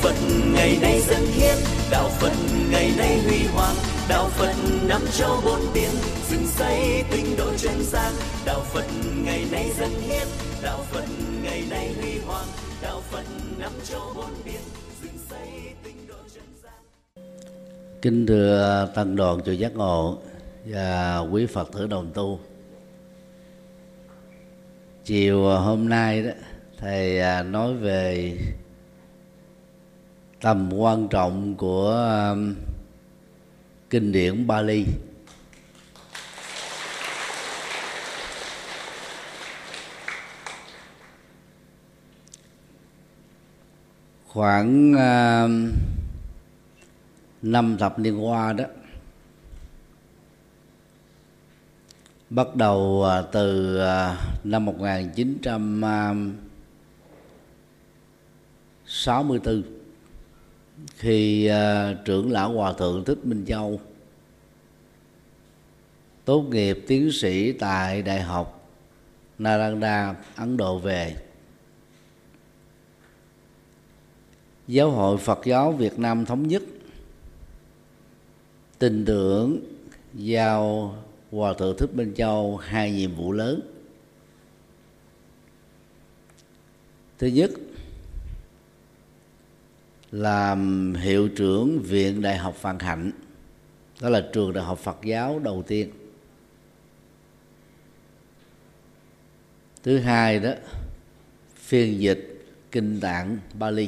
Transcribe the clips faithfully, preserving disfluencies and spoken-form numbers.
Phật ngày nay dân hiến, đạo Phật ngày nay huy hoàng, đạo Phật năm châu bốn biển, dựng xây tinh độ chân gian. Đạo Phật ngày nay dân hiến, đạo Phật ngày nay huy hoàng, đạo Phật năm châu bốn biển, dựng xây tinh độ chân gian. Kính thưa tăng đoàn chùa Giác Ngộ và quý Phật tử đồng tu, chiều hôm nay đó thầy nói về tầm quan trọng của kinh điển Bali. Khoảng uh, năm thập niên qua đó, bắt đầu từ năm một nghìn chín trăm sáu mươi tư, khi trưởng lão Hòa thượng Thích Minh Châu tốt nghiệp tiến sĩ tại Đại học Nalanda, Ấn Độ về, Giáo hội Phật giáo Việt Nam Thống nhất tin tưởng giao Hòa thượng Thích Minh Châu hai nhiệm vụ lớn. Thứ nhất, làm hiệu trưởng Viện Đại học Vạn Hạnh, đó là trường đại học Phật giáo đầu tiên. Thứ hai đó, phiên dịch kinh tạng Bali.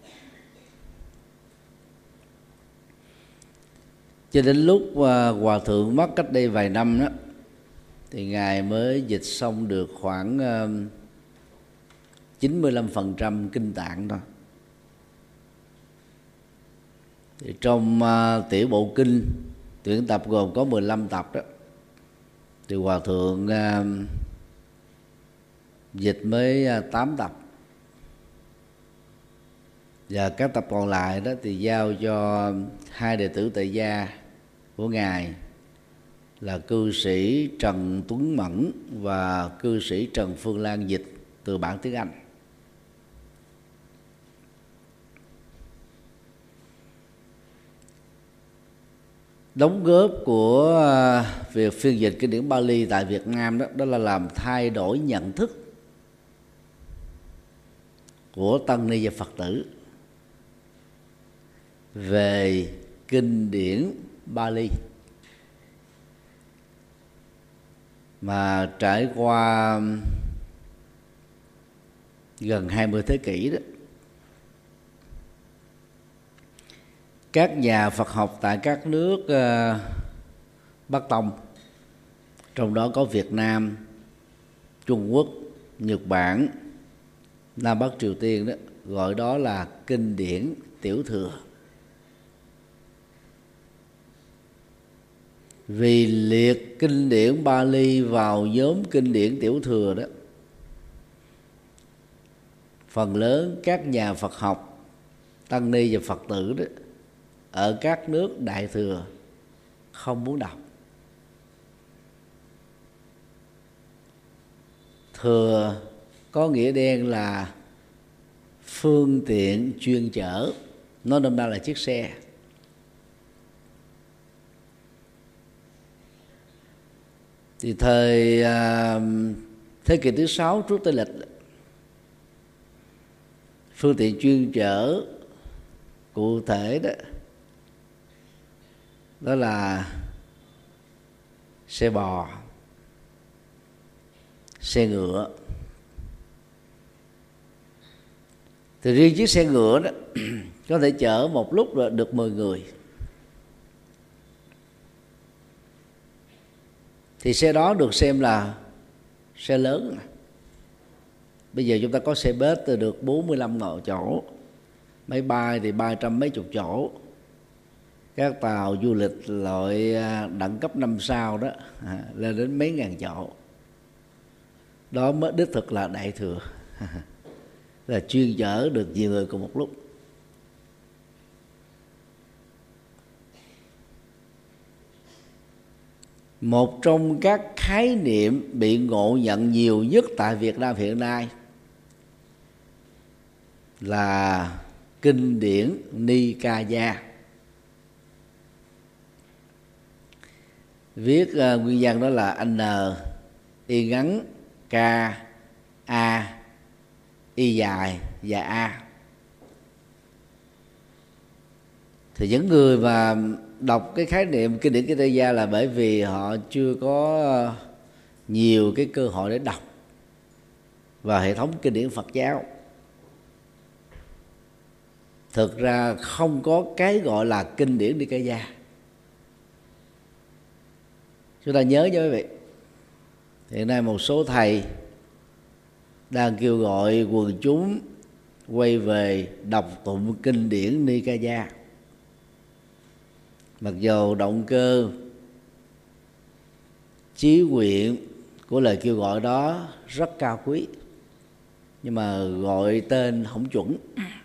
Cho đến lúc Hòa thượng mất cách đây vài năm đó, thì Ngài mới dịch xong được khoảng chín mươi lăm phần trăm kinh tạng thôi. Thì trong uh, tiểu bộ kinh tuyển tập gồm có mười lăm tập đó, thì Hòa thượng uh, dịch mới uh, tám tập, và các tập còn lại đó thì giao cho hai đệ tử tại gia của Ngài là cư sĩ Trần Tuấn Mẫn và cư sĩ Trần Phương Lan dịch từ bản tiếng Anh. Đóng góp của việc phiên dịch kinh điển Bali tại Việt Nam đó, đó là làm thay đổi nhận thức của tăng ni và Phật tử về kinh điển Bali, mà trải qua gần hai mươi thế kỷ đó, các nhà Phật học tại các nước uh, Bắc Tông, trong đó có Việt Nam, Trung Quốc, Nhật Bản, Nam Bắc Triều Tiên đó, gọi đó là kinh điển tiểu thừa. Vì liệt kinh điển Bali vào nhóm kinh điển tiểu thừa đó, phần lớn các nhà Phật học, tăng ni và Phật tử đó ở các nước đại thừa không muốn đọc. Thừa có nghĩa đen là phương tiện chuyên chở, nó nôm na là chiếc xe. Thì thời uh, thế kỷ thứ sáu trước Tây lịch, phương tiện chuyên chở cụ thể đó đó là xe bò, xe ngựa. Thì riêng chiếc xe ngựa đó có thể chở một lúc là được mười người. Thì xe đó được xem là xe lớn. Bây giờ chúng ta có xe bus từ được bốn mươi lăm chỗ, máy bay thì ba trăm mấy chục chỗ, các tàu du lịch loại đẳng cấp năm sao đó à, lên đến mấy ngàn chỗ. Đó mới đích thực là đại thừa, là chuyên chở được nhiều người cùng một lúc. Một trong các khái niệm bị ngộ nhận nhiều nhất tại Việt Nam hiện nay là kinh điển Nikaya. Viết uh, nguyên văn đó là N y ngắn K A y dài và A. Thì những người mà đọc cái khái niệm kinh điển Nikaya là bởi vì họ chưa có nhiều cái cơ hội để đọc vào hệ thống kinh điển Phật giáo. Thực ra không có cái gọi là kinh điển Nikaya. Chúng ta nhớ cho quý vị, hiện nay một số thầy đang kêu gọi quần chúng quay về đọc tụng kinh điển Nikaya. Mặc dù động cơ chí nguyện của lời kêu gọi đó rất cao quý, nhưng mà gọi tên không chuẩn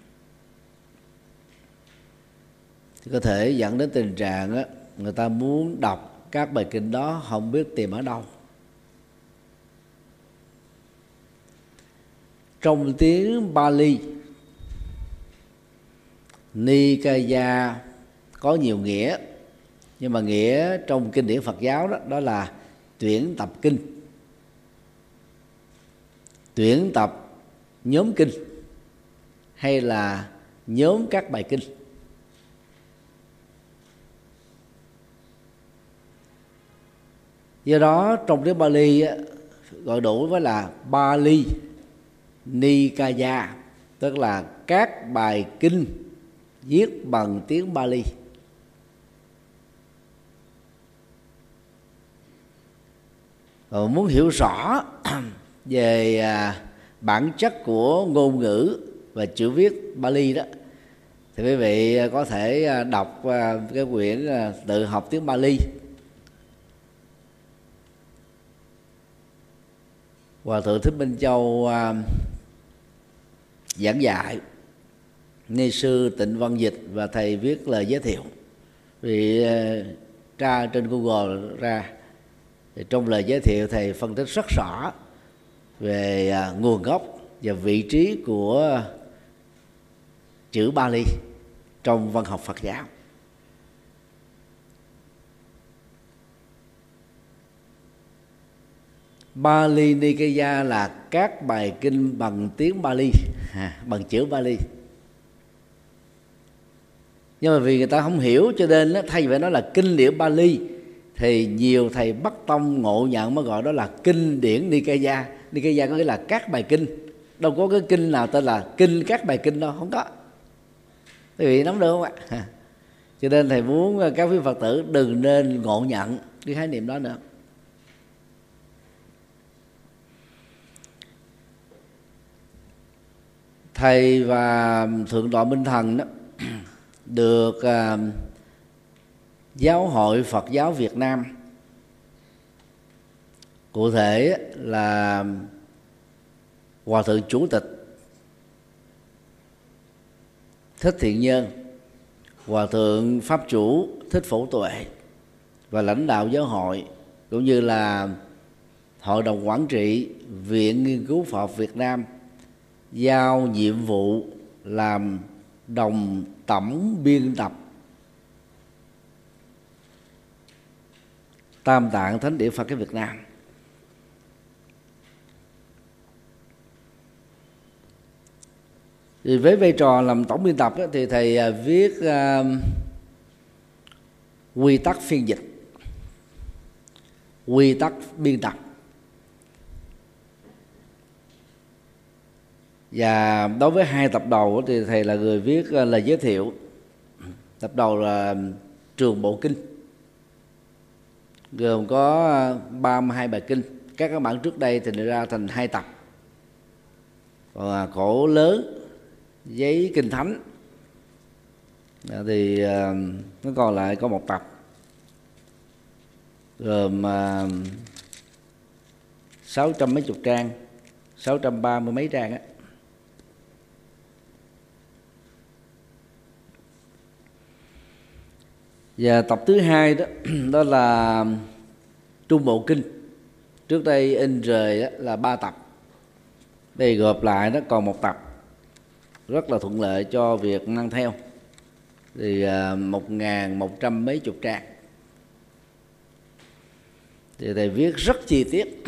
thì có thể dẫn đến tình trạng á, người ta muốn đọc các bài kinh đó không biết tìm ở đâu. Trong tiếng Pali, Nikaya có nhiều nghĩa, nhưng mà nghĩa trong kinh điển Phật giáo đó, đó là tuyển tập kinh, tuyển tập nhóm kinh, hay là nhóm các bài kinh. Do đó trong tiếng Pali gọi đủ với là Pali Nikaya, tức là các bài kinh viết bằng tiếng Pali. Rồi muốn hiểu rõ về bản chất của ngôn ngữ và chữ viết Pali đó, thì quý vị có thể đọc cái quyển Tự học tiếng Pali Hòa thượng Thích Minh Châu giảng dạy, ni sư Tịnh Văn Dịch và thầy viết lời giới thiệu. Vì tra trên Google ra thì trong lời giới thiệu thầy phân tích rất rõ về nguồn gốc và vị trí của chữ Pali trong văn học Phật giáo. Pali Nikaya là các bài kinh bằng tiếng Pali, à, bằng chữ Pali. Nhưng mà vì người ta không hiểu cho nên thay vì nói là kinh điển Pali thì nhiều thầy Bắc Tông ngộ nhận mới gọi đó là kinh điển Nikaya. Nikaya có nghĩa là các bài kinh, đâu có cái kinh nào tên là kinh các bài kinh đâu, không có. Quý vị nắm được không ạ? Cho nên thầy muốn các quý Phật tử đừng nên ngộ nhận cái khái niệm đó nữa. Thầy và Thượng tọa Minh Thần đó được uh, Giáo hội Phật giáo Việt Nam, cụ thể là Hòa thượng Chủ tịch Thích Thiện Nhân, Hòa thượng Pháp chủ Thích Phổ Tuệ và lãnh đạo giáo hội cũng như là Hội đồng quản trị Viện Nghiên cứu Phật học Việt Nam giao nhiệm vụ làm đồng tổng biên tập Tam Tạng Thánh Điển Phật cái Việt Nam. Thì với vai trò làm tổng biên tập đó, thì thầy viết uh, quy tắc phiên dịch, quy tắc biên tập. Và đối với hai tập đầu thì thầy là người viết lời giới thiệu. Tập đầu là Trường Bộ Kinh, gồm có ba mươi hai bài kinh. Các các bản trước đây thì ra thành hai tập. Còn cổ lớn giấy kinh thánh thì nó còn lại có một tập, gồm sáu trăm mấy chục trang, sáu trăm ba mươi mấy trang á. Và tập thứ hai đó đó là Trung Bộ Kinh. Trước đây in rời là ba tập, đây gộp lại đó còn một tập. rất là thuận lợi cho việc năng theo. Thì một ngàn một trăm mấy chục trang, thì thầy viết rất chi tiết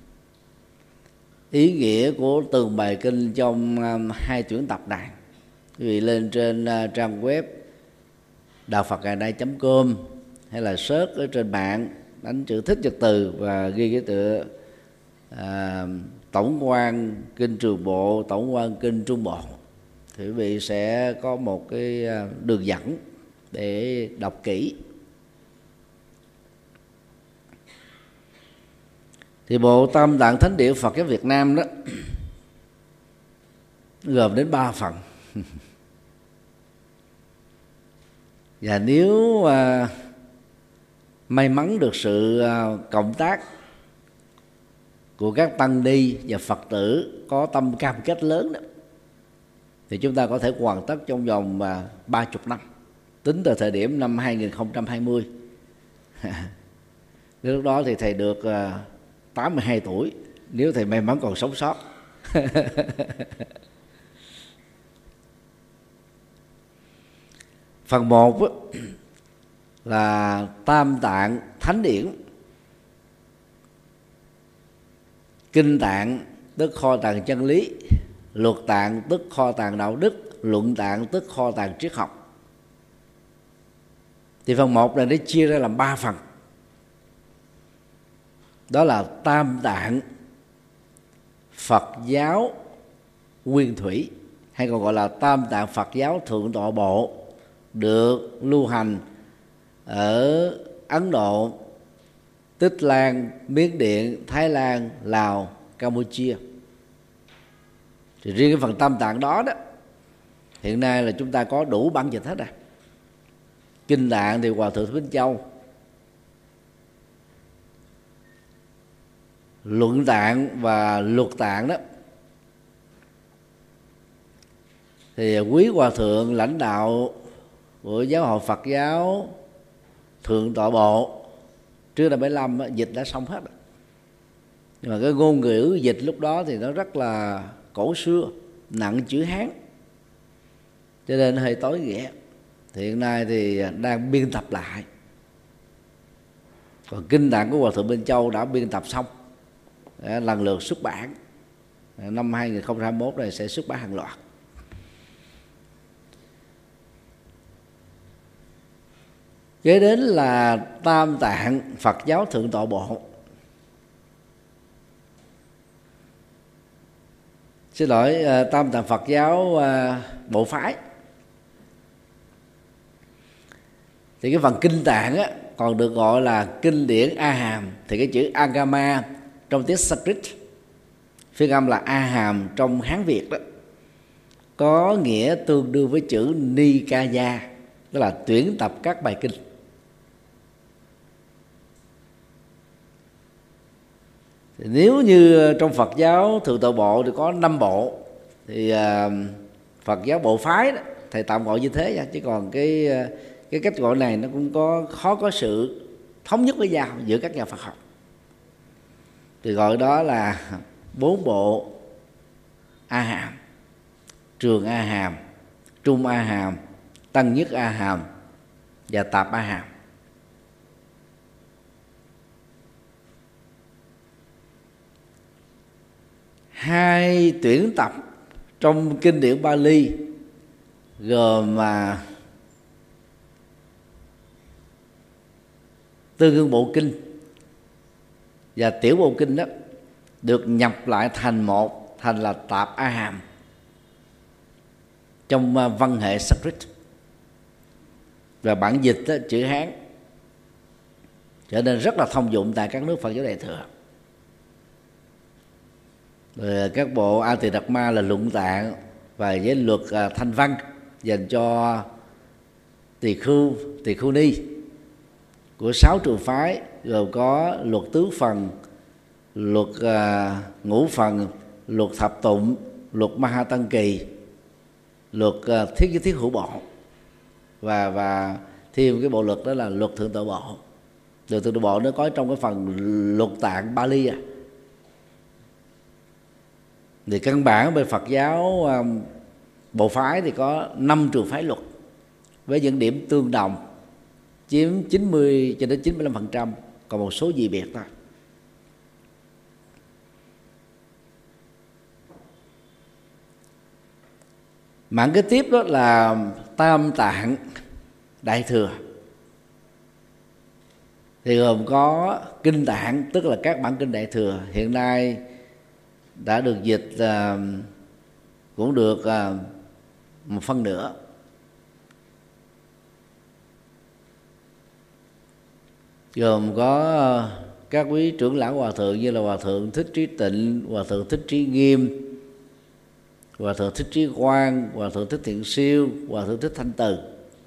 ý nghĩa của từng bài kinh trong hai tuyển tập này. Quý vị lên trên trang web đạo phật ngày nay chấm com hay là search ở trên mạng, đánh chữ Thích Nhật Từ và ghi cái tựa à, tổng quan kinh Trường Bộ, tổng quan kinh Trung Bộ, thì quý vị sẽ có một cái đường dẫn để đọc kỹ. Thì bộ Tam Tạng Thánh Địa Phật giáo Việt Nam đó gồm đến ba phần. Và nếu à, may mắn được sự à, cộng tác của các tăng ni và Phật tử có tâm cam kết lớn đó, thì chúng ta có thể hoàn tất trong vòng ba mươi năm, tính từ thời điểm năm hai nghìn không trăm hai mươi. Đến lúc đó thì thầy được à, tám mươi hai tuổi, nếu thầy may mắn còn sống sót. Phần một là Tam Tạng Thánh Điển. Kinh tạng tức kho tàng chân lý, luật tạng tức kho tàng đạo đức, luận tạng tức kho tàng triết học. Thì phần một này nó chia ra làm ba phần. Đó là Tam Tạng Phật giáo Nguyên Thủy, hay còn gọi là Tam Tạng Phật giáo Thượng Tọa Bộ, được lưu hành ở Ấn Độ, Tích Lan, Miến Điện, Thái Lan, Lào, Campuchia. Thì riêng cái phần Tam Tạng đó đó, hiện nay là chúng ta có đủ bản dịch hết rồi. Kinh tạng thì Hòa Thượng Thích Minh Châu, luận tạng và luật tạng đó thì quý Hòa Thượng lãnh đạo của Giáo hội Phật giáo Thượng Tọa Bộ trước năm bảy mươi lăm dịch đã xong hết rồi. Nhưng mà cái ngôn ngữ dịch lúc đó thì nó rất là cổ xưa, nặng chữ Hán, cho nên hơi tối nghĩa. Thì hiện nay thì đang biên tập lại. Còn kinh tạng của Hòa Thượng Minh Châu đã biên tập xong, lần lượt xuất bản. Năm hai nghìn không trăm hai mươi mốt này sẽ xuất bản hàng loạt. Kế đến là Tam Tạng Phật giáo Thượng Tọa Bộ. Xin lỗi, Tam Tạng Phật giáo Bộ Phái. Thì cái phần kinh tạng á, còn được gọi là kinh điển A Hàm. Thì cái chữ Agama trong tiếng Sanskrit, phiên âm là A Hàm trong Hán Việt đó, có nghĩa tương đương với chữ Nikaya, tức là tuyển tập các bài kinh. Thì nếu như trong Phật giáo Thượng Tọa Bộ thì có năm bộ, thì uh, Phật giáo Bộ Phái đó, thầy tạm gọi như thế nha, chứ còn cái cái cách gọi này nó cũng có khó có sự thống nhất với nhau giữa các nhà Phật học. Thì gọi đó là bốn bộ A Hàm: Trường A Hàm, Trung A Hàm, Tăng Nhất A Hàm và Tạp A Hàm. Hai tuyển tập trong kinh điển Bali gồm mà Tương Ưng Bộ Kinh và Tiểu Bộ Kinh đó được nhập lại thành một, thành là Tạp A Hàm trong văn hệ Sanskrit, và bản dịch đó, chữ Hán, trở nên rất là thông dụng tại các nước Phật giáo Đại thừa. Rồi các bộ A Tỳ Đạt Ma là luận tạng và với luật à, thanh văn dành cho tỳ khưu, tỳ khưu ni của sáu trường phái, gồm có luật tứ phần, luật à, ngũ phần, luật thập tụng, luật Ma Ha Tăng Kỳ, luật à, thiết với thiết hữu bộ, và và thêm cái bộ luật đó là luật Thượng Tọa Bộ. Luật Thượng Tọa Bộ nó có trong cái phần luật tạng Bali à. Thì căn bản bên Phật giáo bộ phái thì có năm trường phái luật với những điểm tương đồng chiếm chín mươi cho đến chín mươi lăm phần trăm, còn một số dị biệt thôi. Mảng kế tiếp đó là Tam Tạng Đại Thừa, thì gồm có kinh tạng, tức là các bản kinh Đại Thừa hiện nay đã được dịch uh, cũng được uh, một phân nửa. Gồm có uh, các quý trưởng lão hòa thượng như là Hòa thượng Thích Trí Tịnh, Hòa thượng Thích Trí Nghiêm, Hòa thượng Thích Trí Quang, Hòa thượng Thích Thiện Siêu, Hòa thượng Thích Thanh Từ.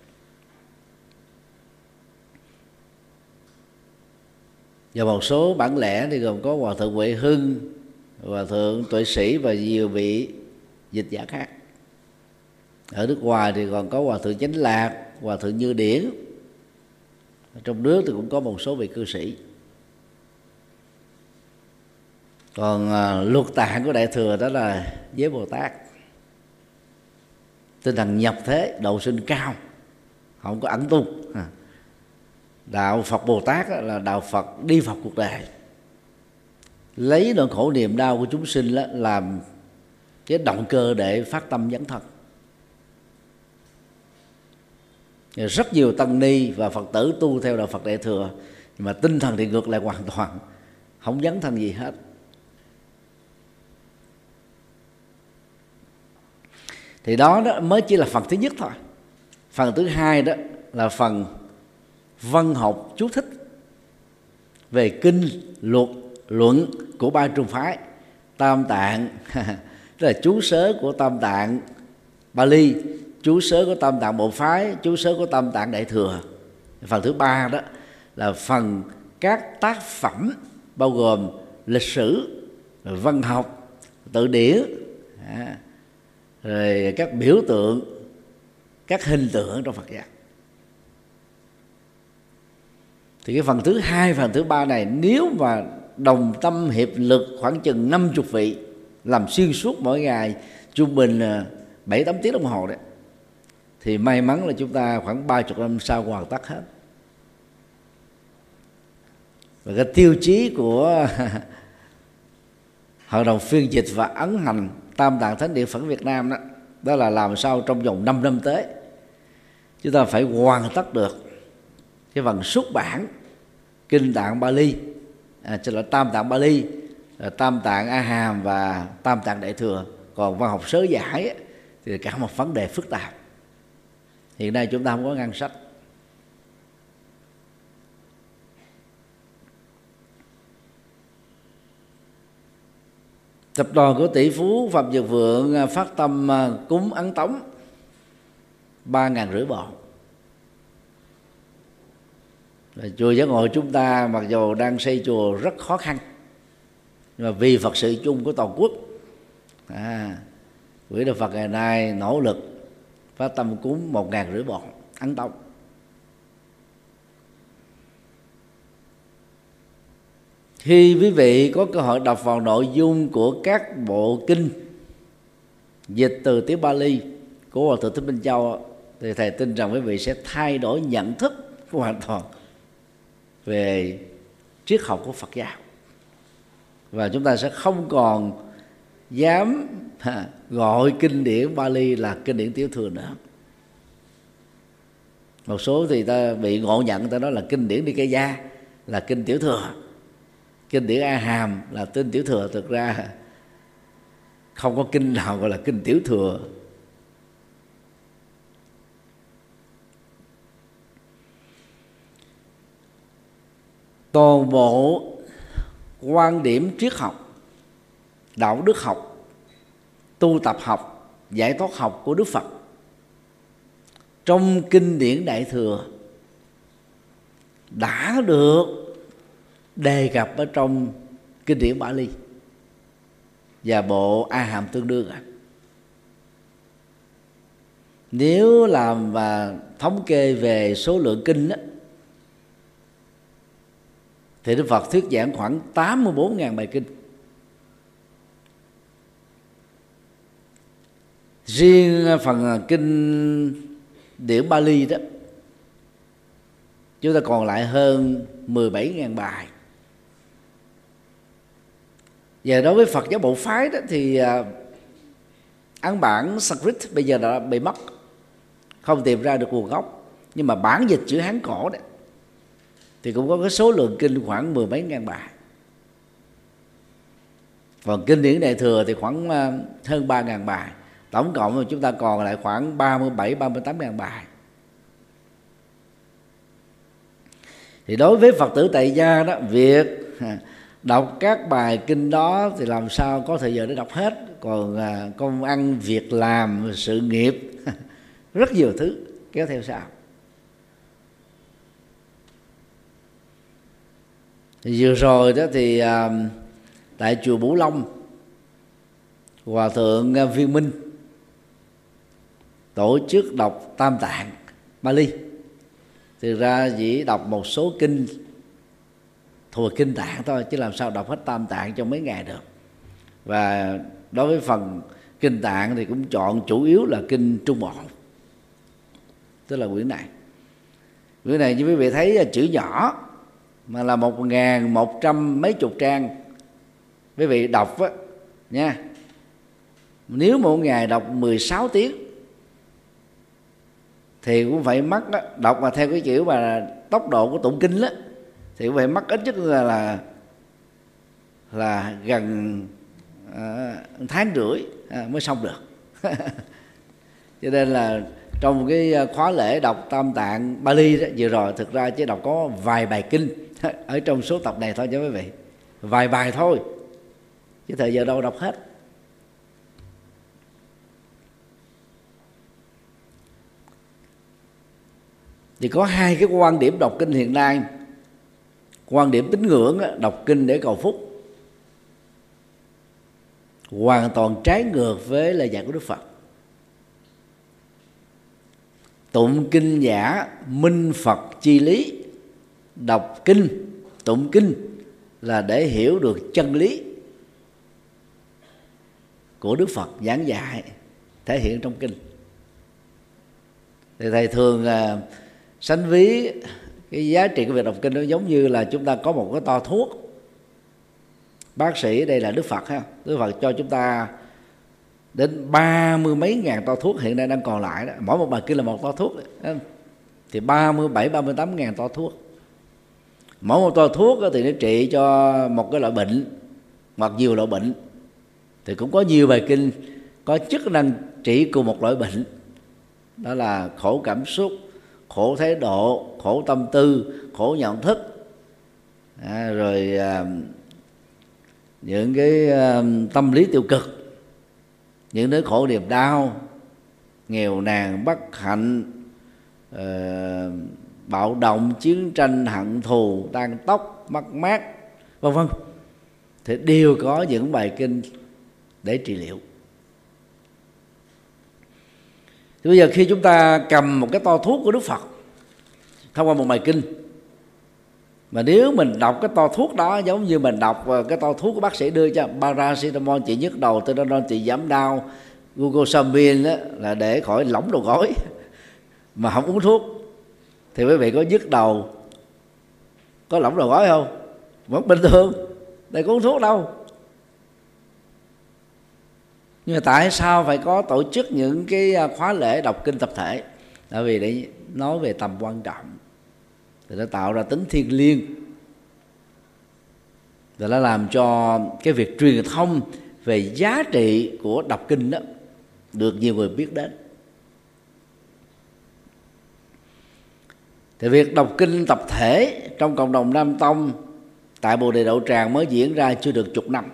Và một số bản lẻ thì gồm có Hòa thượng Huệ Hưng, Hòa thượng Tuệ Sĩ và nhiều vị dịch giả khác. Ở nước ngoài thì còn có Hòa thượng Chánh Lạc, Hòa thượng Như Điển. Trong nước thì cũng có một số vị cư sĩ. Còn à, luật tạng của Đại Thừa đó là Giới Bồ Tát, tinh thần nhập thế, độ sinh cao, không có ẩn tu. Đạo Phật Bồ Tát là đạo Phật đi Phật cuộc đời, lấy nỗi khổ niềm đau của chúng sinh làm cái động cơ để phát tâm dấn thân. Rất nhiều tăng ni và Phật tử tu theo đạo Phật Đại Thừa, nhưng mà tinh thần thì ngược lại hoàn toàn, không dấn thân gì hết. Thì đó, đó mới chỉ là phần thứ nhất thôi. Phần thứ hai đó là phần văn học chú thích về kinh, luật, luận của ba trường phái Tam Tạng, tức là chú sớ của Tam Tạng Bali, chú sớ của Tam Tạng Bộ Phái, chú sớ của Tam Tạng Đại Thừa. Phần thứ ba đó là phần các tác phẩm bao gồm lịch sử, văn học, tự điển, rồi các biểu tượng, các hình tượng trong Phật giáo. Thì cái phần thứ hai, phần thứ ba này nếu mà đồng tâm hiệp lực khoảng chừng năm mươi vị làm xuyên suốt mỗi ngày trung bình bảy tám tiếng đồng hồ đấy, thì may mắn là chúng ta khoảng ba mươi năm sau hoàn tất hết. Và cái tiêu chí của Hội đồng phiên dịch và ấn hành Tam Tạng Thánh Địa Phật Việt Nam đó, đó là làm sao trong vòng năm năm tới chúng ta phải hoàn tất được cái phần xuất bản kinh tạng Bali, à, tức là Tam Tạng Bali, Tam Tạng A Hàm và Tam Tạng Đại Thừa. Còn văn học sớ giải ấy, thì cả một vấn đề phức tạp. Hiện nay chúng ta không có ngân sách. Tập đoàn của tỷ phú Phạm Nhật Vượng phát tâm cúng Ấn Tống ba ngàn rưỡi bộ. Chùa Giác Ngộ chúng ta mặc dù đang xây chùa rất khó khăn, nhưng mà vì Phật sự chung của toàn quốc, à, Quỹ Đạo Phật ngày nay nỗ lực phát tâm cúng một ngàn rưỡi bộ Ấn Tống. Khi quý vị có cơ hội đọc vào nội dung của các bộ kinh dịch từ tiếng Bali của Hòa thượng Thích Minh Châu, thì thầy tin rằng quý vị sẽ thay đổi nhận thức hoàn toàn về triết học của Phật giáo, và chúng ta sẽ không còn dám ha, gọi kinh điển Bali là kinh điển tiểu thừa nữa. Một số thì ta bị ngộ nhận, ta nói là kinh điển Nikaya là kinh tiểu thừa, kinh điển A Hàm là kinh tiểu thừa. Thực ra không có kinh nào gọi là kinh tiểu thừa. Toàn bộ quan điểm triết học, đạo đức học, tu tập học, giải thoát học của Đức Phật trong kinh điển Đại Thừa đã được đề cập ở trong kinh điển Bali và bộ A Hàm tương đương. Nếu làm và thống kê về số lượng kinh đó, thì Đức Phật thuyết giảng khoảng tám mươi bốn nghìn bài kinh. Riêng phần kinh điển Bali đó, chúng ta còn lại hơn mười bảy nghìn bài. Và đối với Phật giáo bộ phái đó thì ấn bản Sanskrit bây giờ đã bị mất, không tìm ra được nguồn gốc. Nhưng mà bản dịch chữ Hán cổ đó thì cũng có cái số lượng kinh khoảng mười mấy ngàn bài. Còn kinh điển Đại Thừa thì khoảng hơn ba ngàn bài. Tổng cộng chúng ta còn lại khoảng ba mươi bảy ba mươi tám ngàn bài. Thì đối với Phật tử tại gia đó, việc đọc các bài kinh đó thì làm sao có thời giờ để đọc hết. Còn công ăn, việc làm, sự nghiệp, rất nhiều thứ kéo theo sau. Thì vừa rồi đó thì tại chùa Bửu Long, Hòa thượng Viên Minh tổ chức đọc Tam Tạng Bali. Thực ra chỉ đọc một số kinh thuộc kinh Tạng thôi, chứ làm sao đọc hết Tam Tạng trong mấy ngày được. Và đối với phần kinh Tạng thì cũng chọn chủ yếu là kinh Trung Bộ, tức là quyển này. Quyển này như quý vị thấy chữ nhỏ mà là một ngàn một trăm mấy chục trang. Quý vị đọc á nha, nếu mỗi ngày đọc mười sáu tiếng thì cũng phải mất đó, đọc mà theo cái kiểu mà tốc độ của tụng kinh đó, thì cũng phải mất ít nhất là là, là gần à, tháng rưỡi à, mới xong được. Cho nên là trong cái khóa lễ đọc Tam Tạng Bali đó, vừa rồi thực ra chỉ đọc có vài bài kinh ở trong số tập này thôi cho quý vị, vài bài thôi, chứ thời giờ đâu đọc hết. Thì có hai cái quan điểm đọc kinh hiện nay. Quan điểm tín ngưỡng đọc kinh để cầu phúc, hoàn toàn trái ngược với lời dạy của Đức Phật. Tụng kinh giả minh Phật chi lý, đọc kinh, tụng kinh là để hiểu được chân lý của Đức Phật giảng dạy thể hiện trong kinh. Thì thầy thường uh, sánh ví cái giá trị của việc đọc kinh nó giống như là chúng ta có một cái to thuốc. Bác sĩ đây là Đức Phật ha, Đức Phật cho chúng ta đến ba mươi mấy ngàn to thuốc hiện nay đang còn lại đó. Mỗi một bài kinh là một to thuốc đó. Thì ba mươi bảy ba mươi tám ngàn to thuốc. Mỗi một to thuốc thì nó trị cho một cái loại bệnh hoặc nhiều loại bệnh. Thì cũng có nhiều bài kinh có chức năng trị cùng một loại bệnh, đó là khổ cảm xúc, khổ thái độ, khổ tâm tư, khổ nhận thức, à, rồi à, những cái à, tâm lý tiêu cực, những nỗi khổ niềm đau, nghèo nàn, bất hạnh, à, bạo động, chiến tranh, hận thù, tan tóc, mất mát, vân vân. Thì đều có những bài kinh để trị liệu. Thì bây giờ khi chúng ta cầm một cái to thuốc của Đức Phật thông qua một bài kinh, mà nếu mình đọc cái to thuốc đó giống như mình đọc cái to thuốc của bác sĩ đưa cho, paracetamol trị nhức đầu, Tylenol trị giảm đau, glucosamine đó là để khỏi lỏng đầu gối, mà không uống thuốc, thì quý vị có nhức đầu, có lỏng đầu gối không? Vẫn bình thường, đây có uống thuốc đâu. Nhưng mà tại sao phải có tổ chức những cái khóa lễ đọc kinh tập thể? Tại vì để nói về tầm quan trọng, thì nó tạo ra tính thiêng liêng, và nó làm cho cái việc truyền thông về giá trị của đọc kinh đó được nhiều người biết đến. Thì việc đọc kinh tập thể trong cộng đồng Nam Tông tại Bồ Đề Đậu Tràng mới diễn ra chưa được chục năm.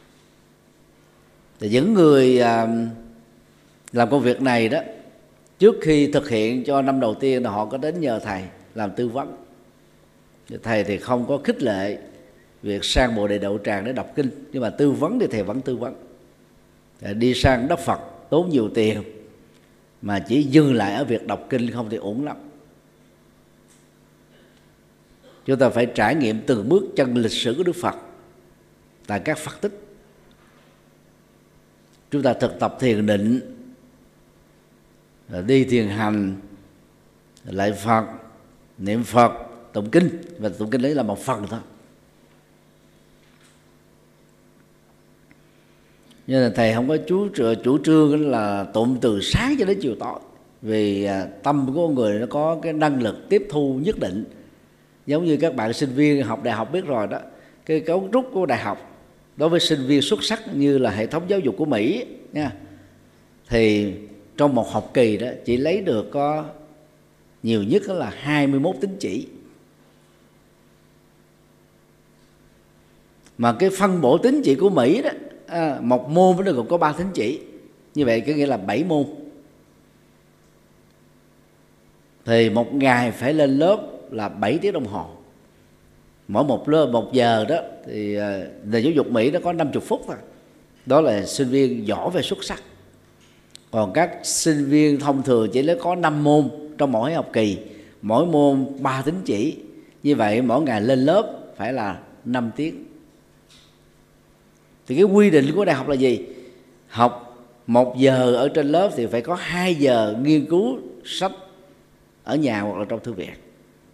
Thì những người à, làm công việc này đó, trước khi thực hiện cho năm đầu tiên là họ có đến nhờ thầy làm tư vấn. Thầy thì không có khích lệ việc sang Bồ Đề Đậu Tràng để đọc kinh, nhưng mà tư vấn thì thầy vẫn tư vấn. Đi sang đất Phật tốn nhiều tiền mà chỉ dừng lại ở việc đọc kinh không thì ổn lắm. Chúng ta phải trải nghiệm từng bước chân lịch sử của Đức Phật tại các Phật tích. Chúng ta thực tập thiền định đi thiền hành, lại Phật, niệm Phật, tụng kinh, và tụng kinh đấy là một phần thôi. Nên là thầy không có chú chủ trương là tụng từ sáng cho đến chiều tối, vì tâm của con người nó có cái năng lực tiếp thu nhất định. Giống như các bạn sinh viên học đại học biết rồi đó, cái cấu trúc của đại học đối với sinh viên xuất sắc như là hệ thống giáo dục của Mỹ nha, thì trong một học kỳ đó chỉ lấy được có nhiều nhất là hai mươi mốt tín chỉ, mà cái phân bổ tín chỉ của Mỹ đó, à, một môn nó gồm có ba tín chỉ, như vậy có nghĩa là bảy môn. Thì một ngày phải lên lớp là bảy tiếng đồng hồ. Mỗi một lớp một giờ đó thì nền giáo dục Mỹ nó có năm mươi phút thôi. Đó là sinh viên giỏi về xuất sắc. Còn các sinh viên thông thường chỉ lấy có năm môn trong mỗi học kỳ, mỗi môn ba tín chỉ. Như vậy mỗi ngày lên lớp phải là năm tiếng. Thì cái quy định của đại học là gì? Học một giờ ở trên lớp thì phải có hai giờ nghiên cứu sách ở nhà hoặc là trong thư viện.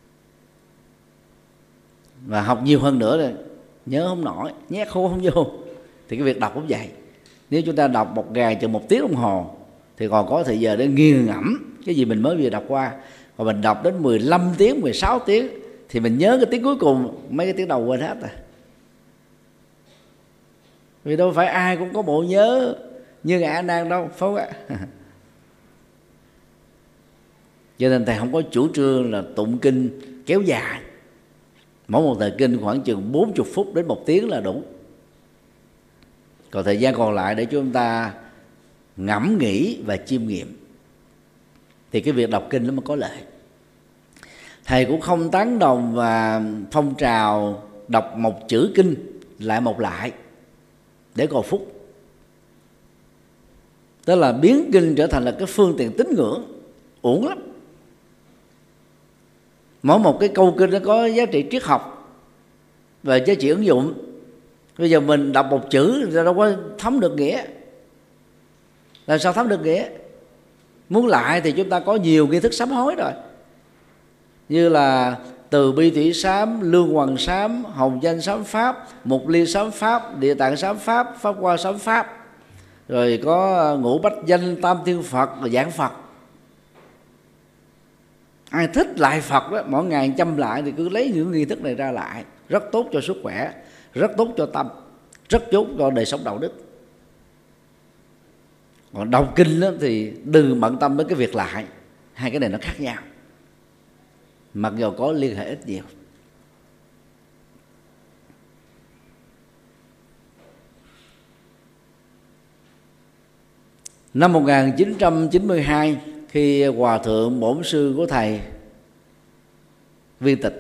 Và học nhiều hơn nữa rồi nhớ không nổi, nhét khô không vô. Thì cái việc đọc cũng vậy. Nếu chúng ta đọc một ngày chừng một tiếng đồng hồ thì còn có thời giờ để nghiền ngẫm cái gì mình mới vừa đọc qua. Còn mình đọc đến mười lăm tiếng, mười sáu tiếng thì mình nhớ cái tiếng cuối cùng, mấy cái tiếng đầu quên hết rồi. Vì đâu phải ai cũng có bộ nhớ như Ngài A Nan đâu, phải không ạ? Cho nên thầy không có chủ trương là tụng kinh kéo dài. Mỗi một thời kinh khoảng chừng bốn mươi phút đến một tiếng là đủ. Còn thời gian còn lại để chúng ta ngẫm nghĩ và chiêm nghiệm, thì cái việc đọc kinh nó mới có lợi. Thầy cũng không tán đồng và phong trào đọc một chữ kinh lại một lại để cầu phúc. Tức là biến kinh trở thành là cái phương tiện tín ngưỡng, uổng lắm. Mỗi một cái câu kinh nó có giá trị triết học và giá trị ứng dụng. Bây giờ mình đọc một chữ rồi đâu có thấm được nghĩa. Làm sao thấm được nghĩa? Muốn lại thì chúng ta có nhiều nghi thức sám hối rồi, như là từ bi thủy sám, lương hoàng sám, hồng danh sám pháp, mục ly sám pháp, địa tạng sám pháp, pháp hoa sám pháp, rồi có ngũ bách danh, tam thiên Phật, rồi giảng Phật. Ai thích lại Phật đó, mỗi ngày chăm lại thì cứ lấy những nghi thức này ra lại. Rất tốt cho sức khỏe, rất tốt cho tâm, rất tốt cho đời sống đạo đức. Còn đọc kinh đó thì đừng bận tâm đến cái việc lại. Hai cái này nó khác nhau, mặc dù có liên hệ ít nhiều. Năm một nghìn chín trăm chín mươi hai, khi Hòa thượng bổn sư của thầy viên tịch,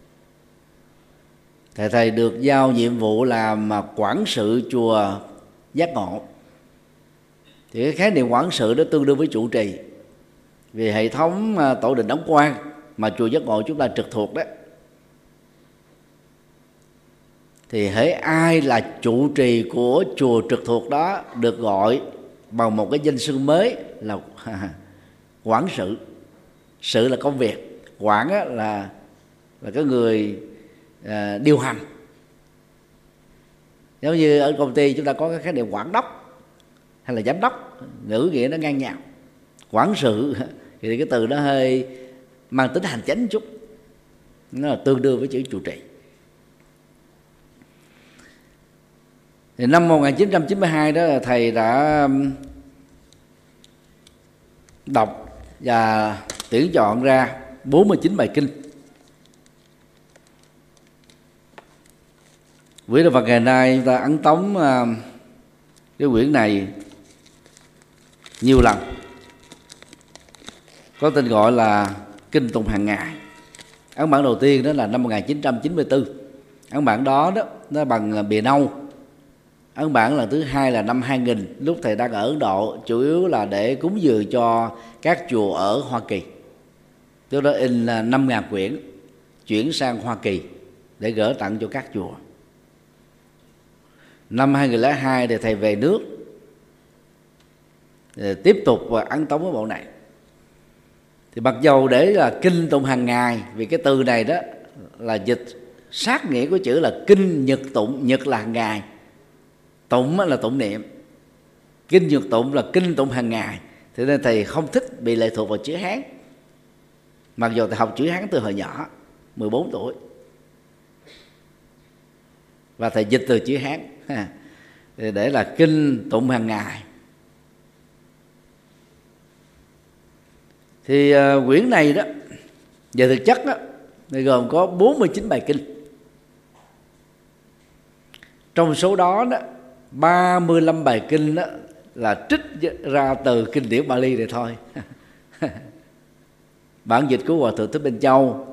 thầy thầy được giao nhiệm vụ làm quản sự chùa Giác Ngộ. Thì cái khái niệm quản sự đó tương đương với trụ trì, vì hệ thống tổ đình đóng quan mà chùa Giác Ngộ chúng ta trực thuộc đó, thì hễ ai là trụ trì của chùa trực thuộc đó được gọi bằng một cái danh xưng mới là quản sự. Sự là công việc, quản là là cái người à, điều hành. Giống như ở công ty chúng ta có cái khái niệm quản đốc hay là giám đốc, ngữ nghĩa nó ngang nhau. Quản sự thì cái từ nó hơi mang tính hành chánh chút, nó là tương đương với chữ trụ trì. Thì năm một nghìn chín trăm chín mươi hai đó là thầy đã đọc và tuyển chọn ra bốn mươi chín bài kinh. Quý Đạo Phật ngày nay chúng ta ấn tống cái quyển này nhiều lần, có tên gọi là Kinh Tụng Hàng Ngày. Ấn bản đầu tiên đó là năm một nghìn chín trăm chín mươi tư. Ấn bản đó đó nó bằng bìa nâu. Ấn bản lần thứ hai là năm hai nghìn, lúc thầy đang ở Ấn Độ, chủ yếu là để cúng dường cho các chùa ở Hoa Kỳ. Tôi đã in là năm nghìn quyển, chuyển sang Hoa Kỳ để gửi tặng cho các chùa. Năm hai nghìn lẻ hai thì thầy về nước để tiếp tục ấn tống cái bộ này. Thì mặc dầu để là kinh tụng hàng ngày, vì cái từ này đó là dịch sát nghĩa của chữ là kinh nhật tụng. Nhật là hàng ngày, tụng là tụng niệm. Kinh nhật tụng là kinh tụng hàng ngày, thế nên thầy không thích bị lệ thuộc vào chữ Hán. Mặc dù thầy học chữ Hán từ hồi nhỏ, mười bốn tuổi, và thầy dịch từ chữ Hán để là kinh tụng hàng ngày. Thì uh, quyển này đó, về thực chất đó, thì gồm có bốn mươi chín bài kinh. Trong số đó đó, ba mươi lăm bài kinh đó là trích ra từ kinh điển Bali này thôi. Bản dịch của Hòa Thượng Thích Minh Châu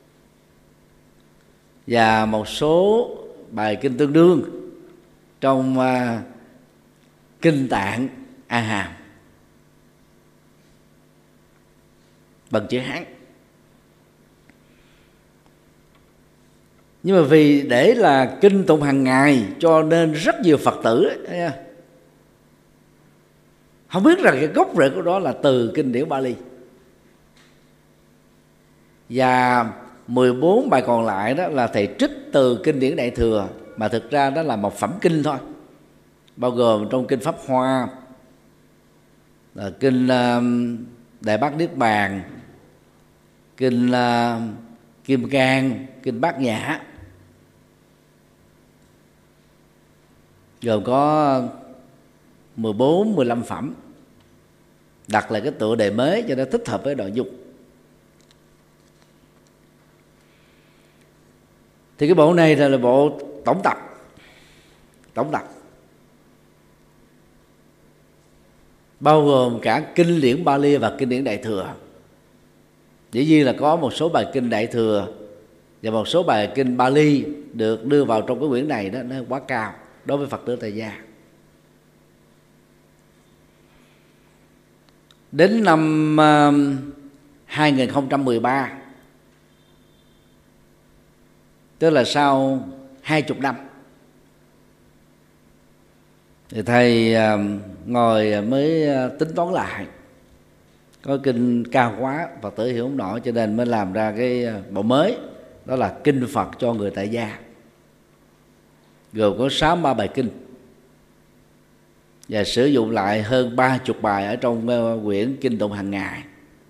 và một số bài kinh tương đương trong uh, kinh Tạng A Hàm bằng chữ Hán. Nhưng mà vì để là kinh tụng hàng ngày cho nên rất nhiều Phật tử ấy, không biết rằng cái gốc rễ của đó là từ kinh điển Bali. Và mười bốn bài còn lại đó là thầy trích từ kinh điển Đại Thừa, mà thực ra đó là một phẩm kinh thôi, bao gồm trong kinh Pháp Hoa, là kinh uh, Đại Bát Niết Bàn, kinh uh, Kim Cang, kinh Bát Nhã, gồm có mười bốn mười lăm phẩm, đặt lại cái tựa đề mới cho nó thích hợp với nội dung. Thì cái bộ này là bộ tổng tập, tổng tập bao gồm cả kinh điển Bali và kinh điển Đại Thừa. Dĩ nhiên là có một số bài kinh Đại Thừa và một số bài kinh Bali được đưa vào trong cái quyển này đó, nó quá cao đối với Phật tử tại gia. Đến năm uh, hai không một ba, tức là sau hai mươi năm, thì thầy uh, ngồi mới uh, tính toán lại, có kinh cao quá Phật tử hiểu không nổi, cho nên mới làm ra cái bộ mới, đó là kinh Phật cho người tại gia, gồm có sáu mươi ba bài kinh, và sử dụng lại hơn ba mươi bài ở trong uh, quyển kinh tụng hàng ngày,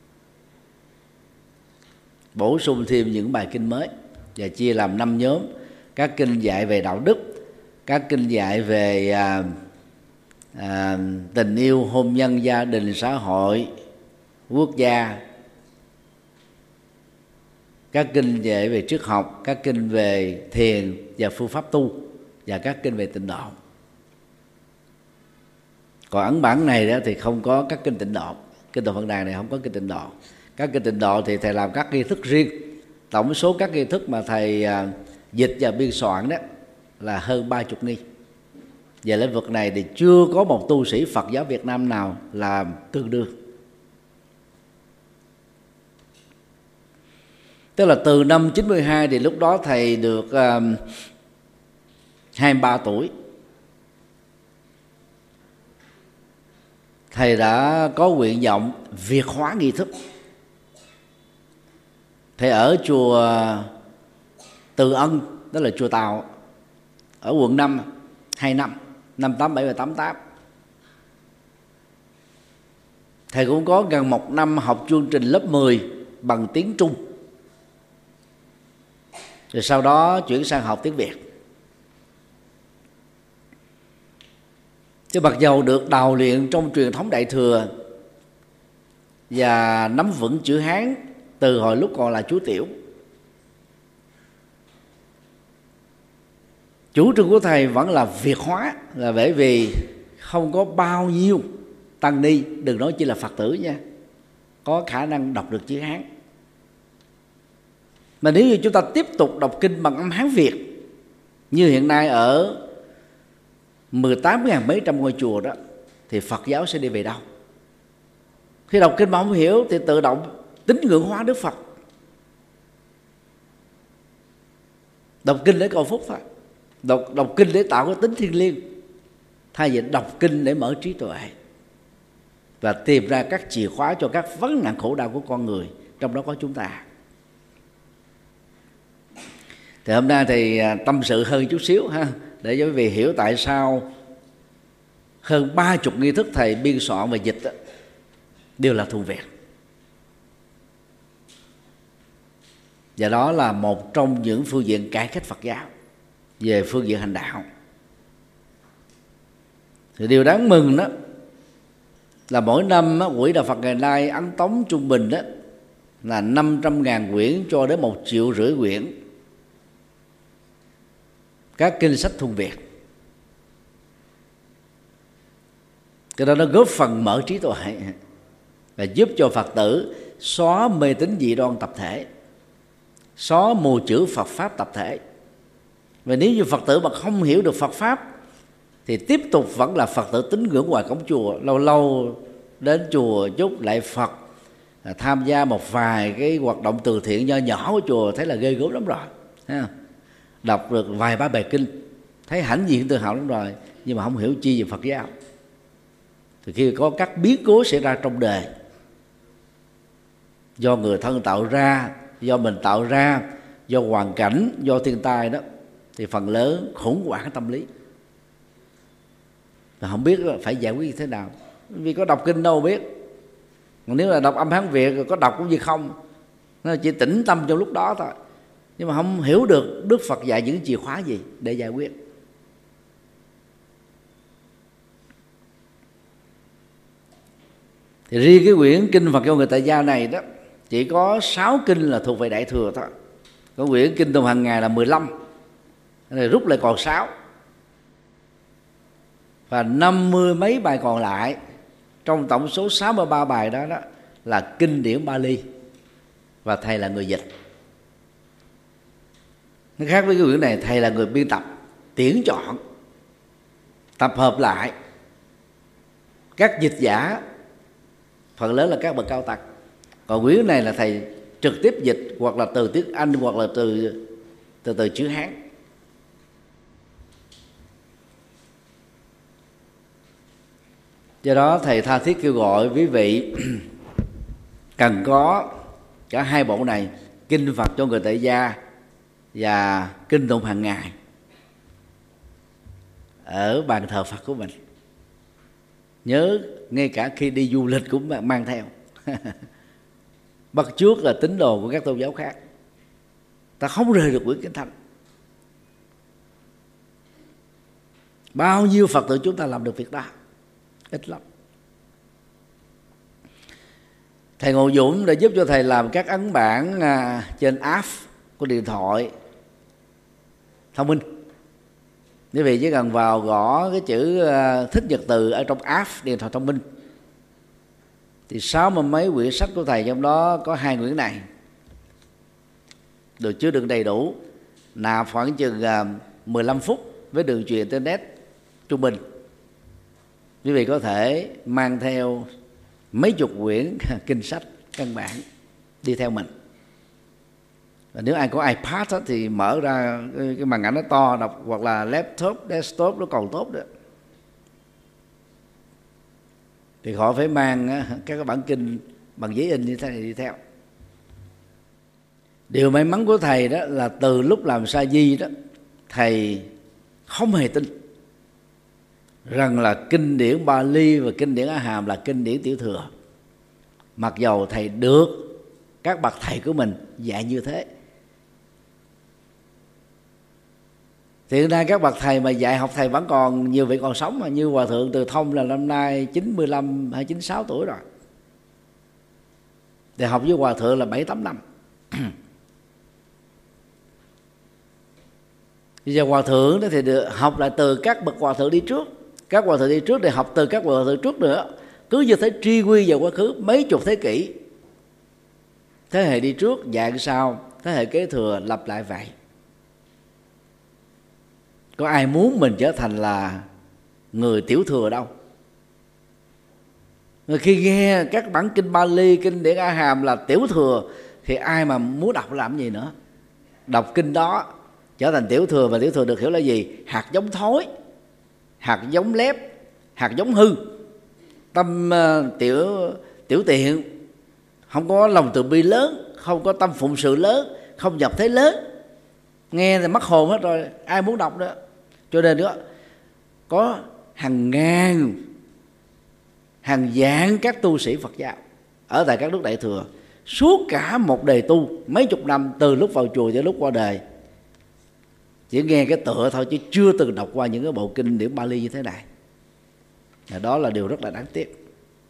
bổ sung thêm những bài kinh mới và chia làm năm nhóm: các kinh dạy về đạo đức, các kinh dạy về à, à, tình yêu, hôn nhân, gia đình, xã hội, quốc gia, các kinh dạy về triết học, các kinh về thiền và phương pháp tu, và các kinh về tịnh độ. Còn ấn bản này đó thì không có các kinh tịnh độ, kinh tụng Phật đàn này không có kinh tịnh độ. Các kinh tịnh độ thì thầy làm các nghi thức riêng. Tổng số các nghi thức mà thầy à, dịch và biên soạn đó là hơn ba mươi nghi. Về lĩnh vực này thì chưa có một tu sĩ Phật giáo Việt Nam nào làm tương đương. Tức là từ năm chín mươi hai thì lúc đó thầy được uh, hai mươi ba tuổi. Thầy đã có nguyện vọng Việt hóa nghi thức. Thầy ở chùa Từ Ân, đó là chùa Tàu, ở quận năm, hai năm, năm tám bảy và tám tám. Thầy cũng có gần một năm học chương trình lớp mười bằng tiếng Trung, rồi sau đó chuyển sang học tiếng Việt. Chứ mặc dầu được đào luyện trong truyền thống Đại Thừa và nắm vững chữ Hán từ hồi lúc còn là chú tiểu, chủ trương của thầy vẫn là Việt hóa, là bởi vì không có bao nhiêu tăng ni, đừng nói chỉ là Phật tử nha, có khả năng đọc được chữ Hán. Mà nếu như chúng ta tiếp tục đọc kinh bằng âm Hán Việt như hiện nay ở mười tám nghìn mấy trăm ngôi chùa đó, thì Phật giáo sẽ đi về đâu? Khi đọc kinh mà không hiểu thì tự động tín ngưỡng hóa Đức Phật. Đọc kinh để cầu phúc thôi, đọc, đọc kinh để tạo cái tính thiêng liêng, thay vì đọc kinh để mở trí tuệ. và tìm ra các chìa khóa cho các vấn nạn khổ đau của con người, trong đó có chúng ta. Thì hôm nay thì tâm sự hơn chút xíu ha, để cho quý vị hiểu tại sao hơn ba chục nghi thức thầy biên soạn và dịch đó, đều là thuần Việt. Và đó là một trong những phương diện cải cách Phật giáo về phương diện hành đạo. Thì điều đáng mừng đó là mỗi năm đó, Quỹ Đạo Phật ngày nay ấn tống trung bình đó là năm trăm ngàn quyển cho đến một triệu rưỡi quyển các kinh sách thuần Việt. Cái đó nó góp phần mở trí tuệ và giúp cho Phật tử xóa mê tín dị đoan tập thể, xóa mù chữ Phật Pháp tập thể. Và nếu như Phật tử mà không hiểu được Phật Pháp thì tiếp tục vẫn là Phật tử tín ngưỡng ngoài cổng chùa, lâu lâu đến chùa chúc lạy Phật, tham gia một vài cái hoạt động từ thiện nho nhỏ của chùa, thấy là ghê gớm lắm rồi, đọc được vài ba bài kinh thấy hãnh diện tự hào lắm rồi, nhưng mà không hiểu chi về Phật giáo. Thì khi có các biến cố xảy ra trong đời, do người thân tạo ra, do mình tạo ra, do hoàn cảnh, do thiên tai đó, thì phần lớn khủng hoảng tâm lý và không biết phải giải quyết như thế nào. Vì có đọc kinh đâu biết, còn nếu là đọc âm Hán Việt có đọc cũng gì không, nó chỉ tĩnh tâm trong lúc đó thôi, nhưng mà không hiểu được Đức Phật dạy những chìa khóa gì để giải quyết. Thì riêng cái quyển kinh Phật cho người tại gia này đó, chỉ có sáu kinh là thuộc về Đại Thừa thôi. Có quyển kinh tụng hàng ngày là mười lăm, rồi rút lại còn sáu, và năm mươi mấy bài còn lại trong tổng số sáu mươi ba bài đó, đó là kinh điển Bali, và thầy là người dịch. Nó khác với cái quyển này, thầy là người biên tập, tuyển chọn, tập hợp lại các dịch giả, phần lớn là các bậc cao tăng. Còn quyển này là thầy trực tiếp dịch, hoặc là từ tiếng Anh, hoặc là từ từ từ chữ Hán. Do đó thầy tha thiết kêu gọi quý vị cần có cả hai bộ này, kinh Phật cho người tại gia và kinh tụng hàng ngày ở bàn thờ Phật của mình. Nhớ ngay cả khi đi du lịch cũng mang theo. Bắt chước là tín đồ của các tôn giáo khác, ta không rời được quyển kinh Thánh. Bao nhiêu Phật tử chúng ta làm được việc đó? Ít lắm. Thầy Ngộ Dũng đã giúp cho thầy làm các ấn bản trên app của điện thoại thông minh. Quý vị chỉ cần vào gõ cái chữ Thích Nhật Từ ở trong app điện thoại thông minh, thì sáu mươi mấy quyển sách của thầy, trong đó có hai quyển này được chứa đựng đầy đủ, nạp khoảng chừng mười lăm phút với đường truyền internet trung bình. Quý vị có thể mang theo mấy chục quyển kinh sách căn bản đi theo mình. Và nếu ai có iPad đó, thì mở ra cái màn ảnh nó to đọc, hoặc là laptop, desktop nó còn tốt nữa. Thì họ phải mang các cái bản kinh bằng giấy in như thế này đi theo. Điều may mắn của thầy đó là từ lúc làm sa di đó, thầy không hề tin rằng là kinh điển Bali và kinh điển A Hàm là kinh điển tiểu thừa, mặc dầu thầy được các bậc thầy của mình dạy như thế. Thì hiện nay các bậc thầy mà dạy học thầy vẫn còn nhiều vị còn sống, mà như Hòa Thượng Từ Thông là năm nay chín mươi lăm hay chín mươi sáu tuổi rồi. Thì học với Hòa Thượng là bảy tám năm. Bây giờ Hòa Thượng đó thì được học lại từ các bậc Hòa Thượng đi trước. Các Hòa Thượng đi trước thì học từ các Hòa Thượng trước nữa. Cứ như thế truy quy vào quá khứ mấy chục thế kỷ. Thế hệ đi trước dạy sao, thế hệ kế thừa lặp lại vậy. Có ai muốn mình trở thành là người tiểu thừa đâu. Rồi khi nghe các bản kinh Bali, kinh điển A Hàm là tiểu thừa, thì ai mà muốn đọc làm gì nữa. Đọc kinh đó trở thành tiểu thừa, và tiểu thừa được hiểu là gì? Hạt giống thối, hạt giống lép, hạt giống hư. tâm uh, tiểu tiểu tiện, không có lòng từ bi lớn, không có tâm phụng sự lớn, không nhập thế lớn, nghe thì mất hồn hết rồi, ai muốn đọc nữa. Cho nên đó có hàng ngàn, hàng vạn các tu sĩ Phật giáo ở tại các nước Đại Thừa suốt cả một đời tu mấy chục năm, từ lúc vào chùa cho lúc qua đời, chỉ nghe cái tựa thôi chứ chưa từng đọc qua những cái bộ kinh điển Bali như thế này. Đó là điều rất là đáng tiếc.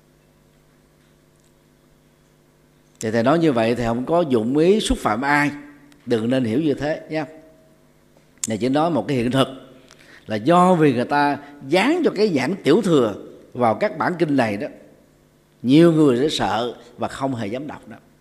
Thì thầy nói như vậy thì không có dụng ý xúc phạm ai, đừng nên hiểu như thế nha. Thầy chỉ nói một cái hiện thực là do vì người ta dán cho cái giảng tiểu thừa vào các bản kinh này đó, nhiều người sẽ sợ và không hề dám đọc đâu.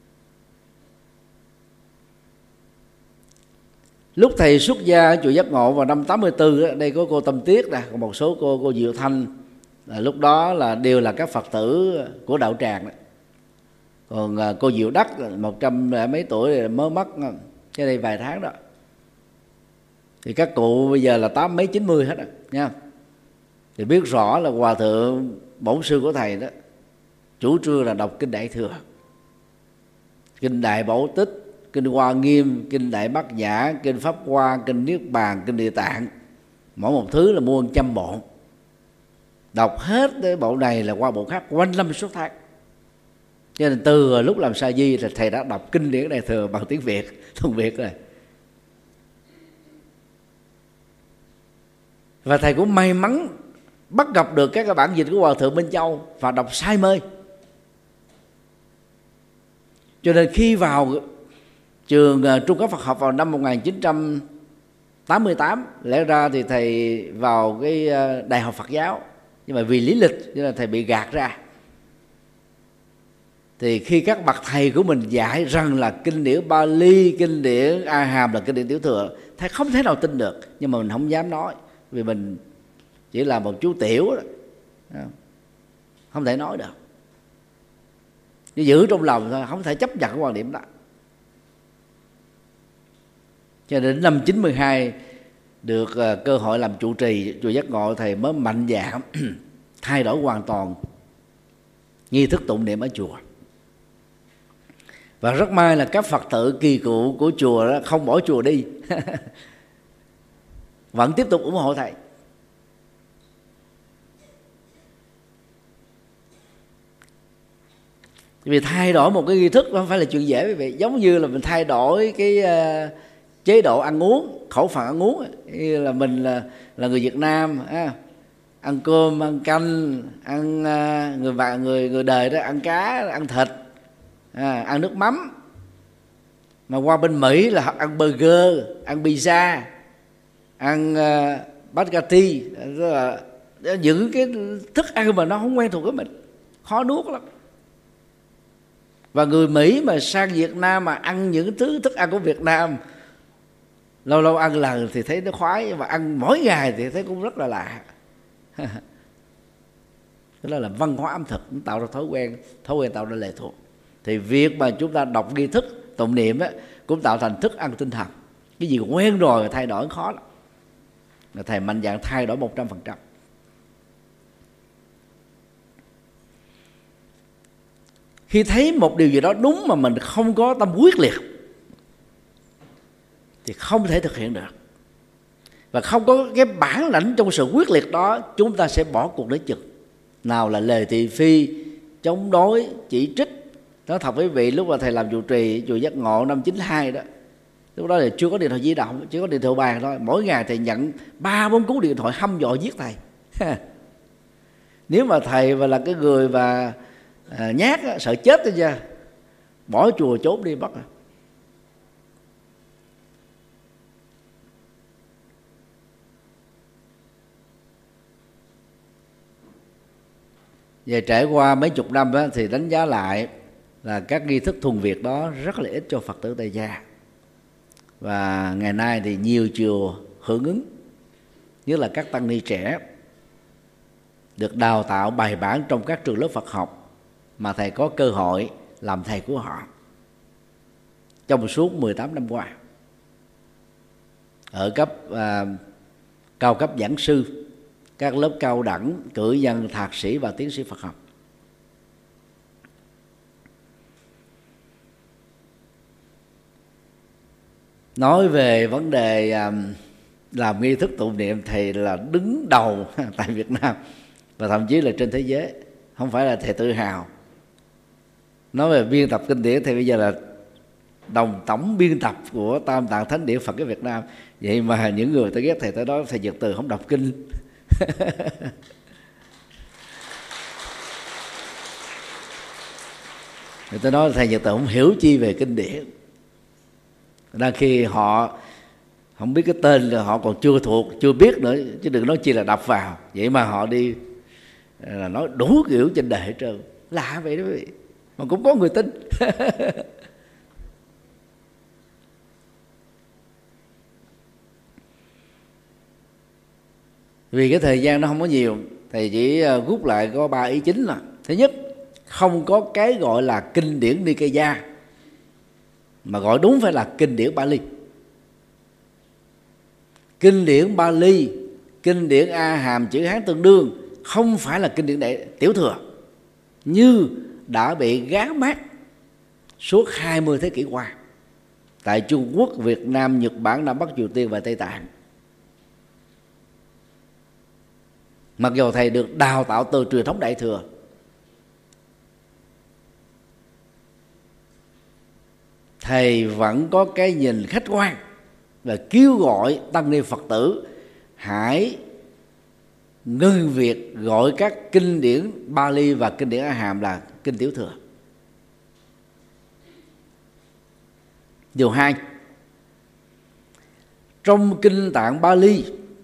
Lúc thầy xuất gia ở chùa Giác Ngộ vào năm tám mươi tư đó, đây có cô Tâm Tiết nè, còn một số cô cô Diệu Thanh, là lúc đó là đều là các Phật tử của đạo tràng đó. Còn cô Diệu Đắc một trăm mấy tuổi mới mất, cái đây vài tháng đó. Thì các cụ bây giờ là tám mấy chín mươi hết rồi nha. Thì biết rõ là hòa thượng bổn sư của thầy đó chủ trương là đọc kinh Đại Thừa, kinh Đại Bảo Tích, kinh Hoa Nghiêm, kinh Đại Bát Nhã, kinh Pháp Hoa, kinh Niết Bàn, kinh Địa Tạng, mỗi một thứ là mua một trăm bộ. Đọc hết cái bộ này là qua bộ khác quanh năm suốt tháng. Cho nên từ lúc làm sa di thì thầy đã đọc kinh điển Đại Thừa bằng tiếng Việt, thuần Việt rồi. Và thầy cũng may mắn bắt gặp được các cái bản dịch của Hòa thượng Minh Châu và đọc say mê. Cho nên khi vào trường Trung cấp Phật học vào năm một nghìn chín trăm tám mươi tám, lẽ ra thì thầy vào cái Đại học Phật giáo, nhưng mà vì lý lịch cho nên thầy bị gạt ra. Thì khi các bậc thầy của mình dạy rằng là kinh điển Bali, kinh điển A Hàm là kinh điển tiểu thừa, thầy không thể nào tin được, nhưng mà mình không dám nói vì mình chỉ là một chú tiểu đó, không thể nói được, chỉ giữ trong lòng thôi, không thể chấp nhận cái quan điểm đó. Cho đến năm chín mươi hai được uh, cơ hội làm trụ trì chùa Giác Ngộ, thầy mới mạnh dạn thay đổi hoàn toàn nghi thức tụng niệm ở chùa. Và rất may là các Phật tử kỳ cựu của chùa đó không bỏ chùa đi vẫn tiếp tục ủng hộ thầy. Vì thay đổi một cái nghi thức không phải là chuyện dễ quý vị. Giống như là mình thay đổi cái uh, chế độ ăn uống, khẩu phần ăn uống. Như là mình là, là người Việt Nam, à, ăn cơm, ăn canh, ăn uh, người bạn người người đời đó ăn cá, ăn thịt, à, ăn nước mắm. Mà qua bên Mỹ là ăn burger, ăn pizza, ăn uh, spaghetti, là những cái thức ăn mà nó không quen thuộc với mình, khó nuốt lắm. Và người Mỹ mà sang Việt Nam mà ăn những thứ thức ăn của Việt Nam, lâu lâu ăn lần thì thấy nó khoái, và ăn mỗi ngày thì thấy cũng rất là lạ. Đó là văn hóa ẩm thực, nó tạo ra thói quen, thói quen tạo ra lệ thuộc. Thì việc mà chúng ta đọc nghi thức tụng niệm á, cũng tạo thành thức ăn tinh thần. Cái gì quen rồi thay đổi khó lắm. Là thầy mạnh dạn thay đổi một trăm phần trăm. Khi thấy một điều gì đó đúng mà mình không có tâm quyết liệt thì không thể thực hiện được. Và không có cái bản lãnh trong sự quyết liệt đó, chúng ta sẽ bỏ cuộc lấy chừng. Nào là lời thị phi, chống đối, chỉ trích. Nói thật với vị, lúc mà thầy làm trụ trì chùa Giác Ngộ năm chín hai đó, lúc đó thì chưa có điện thoại di động, chỉ có điện thoại bàn thôi. Mỗi ngày thầy nhận ba bốn cú điện thoại hăm dọa giết thầy. Nếu mà thầy và là cái người và à, nhát á, sợ chết thôi nha, bỏ chùa trốn đi mất. Về trải qua mấy chục năm á, thì đánh giá lại là các nghi thức thuần Việt đó rất là ích cho Phật tử tại gia. Và ngày nay thì nhiều chùa hưởng ứng, nhất là các tăng ni trẻ được đào tạo bài bản trong các trường lớp Phật học mà thầy có cơ hội làm thầy của họ trong suốt mười tám năm qua. Ở cấp à, cao cấp giảng sư, các lớp cao đẳng, cử nhân, thạc sĩ và tiến sĩ Phật học. Nói về vấn đề làm nghi thức tụng niệm, thầy là đứng đầu tại Việt Nam và thậm chí là trên thế giới, không phải là thầy tự hào. Nói về biên tập kinh điển thì bây giờ là đồng tổng biên tập của Tam Tạng Thánh Điển Phật cái Việt Nam. Vậy mà những người ta ghét thầy tới đó, thầy Nhật Từ không đọc kinh. Người ta nói thầy Nhật Từ không hiểu chi về kinh điển. Đang khi họ không biết cái tên là họ còn chưa thuộc, chưa biết nữa, chứ đừng nói chi là đọc vào. Vậy mà họ đi là nói đủ kiểu trên đời hết trơn. Lạ vậy đó quý vị, mà cũng có người tin. Vì cái thời gian nó không có nhiều, thầy chỉ rút lại có ba ý chính là: thứ nhất, không có cái gọi là kinh điển Nikaya, mà gọi đúng phải là kinh điển Bali. Kinh điển Bali, kinh điển A Hàm chữ Hán tương đương, không phải là kinh điển đại tiểu thừa như đã bị gá mác suốt hai mươi thế kỷ qua tại Trung Quốc, Việt Nam, Nhật Bản, Nam Bắc Triều Tiên và Tây Tạng. Mặc dù thầy được đào tạo từ truyền thống đại thừa, thầy vẫn có cái nhìn khách quan và kêu gọi tăng ni Phật tử hãy ngưng việc gọi các kinh điển Bali và kinh điển A Hàm là kinh tiểu thừa. Điều hai, trong kinh tạng Bali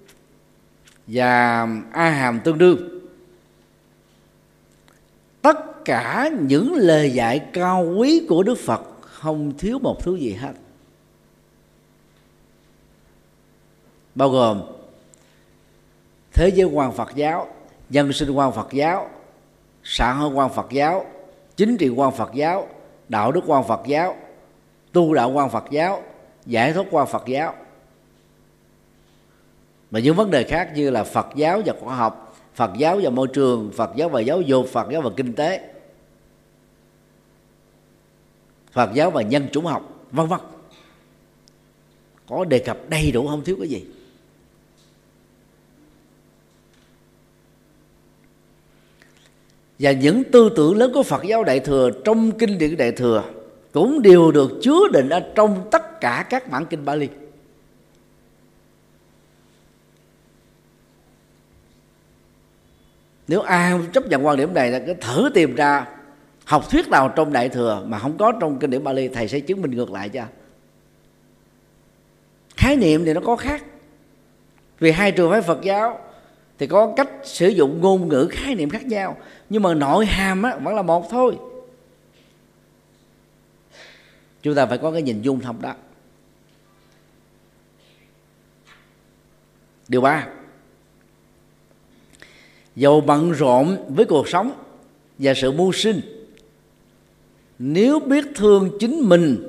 và A Hàm tương đương, tất cả những lời dạy cao quý của Đức Phật không thiếu một thứ gì hết, bao gồm thế giới quan Phật giáo, nhân sinh quan Phật giáo, xã hội quan Phật giáo, chính trị quan Phật giáo, đạo đức quan Phật giáo, tu đạo quan Phật giáo, giải thoát quan Phật giáo, và những vấn đề khác như là Phật giáo và khoa học, Phật giáo và môi trường, Phật giáo và giáo dục, Phật giáo và kinh tế, Phật giáo và nhân chủng học, vân vân, có đề cập đầy đủ, không thiếu cái gì. Và những tư tưởng lớn của Phật giáo Đại thừa trong kinh điển Đại thừa cũng đều được chứa đựng ở trong tất cả các bản kinh Bali. Nếu ai chấp nhận quan điểm này, cứ thử tìm ra học thuyết nào trong Đại thừa mà không có trong kinh điển Bali, thầy sẽ chứng minh ngược lại cho. Khái niệm thì nó có khác, vì hai trường phái Phật giáo thì có cách sử dụng ngôn ngữ khái niệm khác nhau, nhưng mà nội hàm á, vẫn là một thôi. Chúng ta phải có cái nhìn dung thông đó. Điều ba, dầu bận rộn với cuộc sống và sự mưu sinh, nếu biết thương chính mình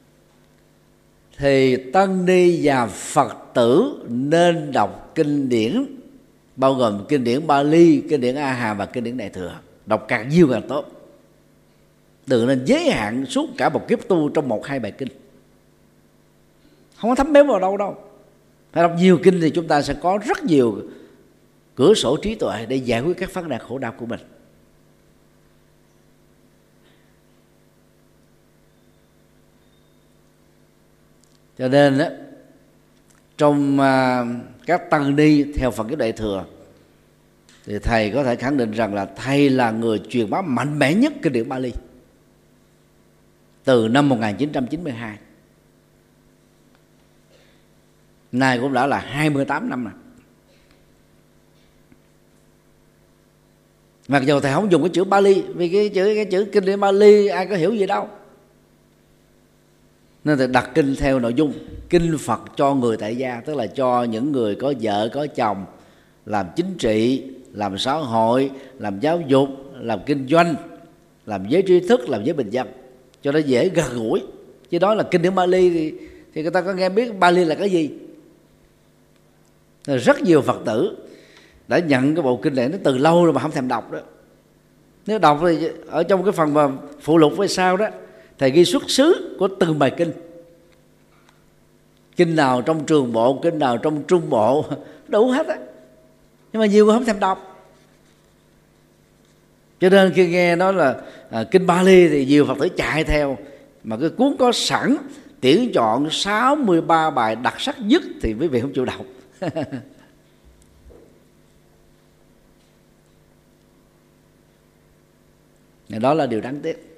thì tăng ni và Phật tử nên đọc kinh điển, bao gồm kinh điển Bali, kinh điển A Hàm và kinh điển Đại thừa. Đọc càng nhiều càng tốt, đừng nên giới hạn suốt cả một kiếp tu trong một hai bài kinh, không có thấm béo vào đâu đâu. Phải đọc nhiều kinh thì chúng ta sẽ có rất nhiều cửa sổ trí tuệ để giải quyết các vấn đề khổ đau của mình. Cho nên đó, trong uh, các tăng ni theo Phật giáo Đại thừa thì thầy có thể khẳng định rằng là thầy là người truyền bá mạnh mẽ nhất kinh điển Bali từ năm một nghìn chín trăm chín mươi hai. Nay cũng đã là hai mươi tám năm rồi. Mặc dù thầy không dùng cái chữ Bali, vì cái chữ cái chữ kinh điển Bali ai có hiểu gì đâu, nên thầy đặt kinh theo nội dung kinh Phật cho người tại gia, tức là cho những người có vợ có chồng, làm chính trị, làm xã hội, làm giáo dục, làm kinh doanh, làm giới trí thức, làm giới bình dân, cho nó dễ gần gũi. Chứ đó là kinh điển Bali thì, thì người ta có nghe biết Bali là cái gì. Rất nhiều Phật tử đã nhận cái bộ kinh này nó từ lâu rồi mà không thèm đọc đó. Nếu đọc thì ở trong cái phần mà phụ lục phía sau đó, thầy ghi xuất xứ của từng bài kinh, kinh nào trong trường bộ, kinh nào trong trung bộ, đủ hết á. Nhưng mà nhiều người không thèm đọc. Cho nên khi nghe nói là à, kinh Bali thì nhiều Phật tử chạy theo, mà cái cuốn có sẵn tuyển chọn sáu mươi ba bài đặc sắc nhất thì quý vị không chịu đọc. Đó là điều đáng tiếc.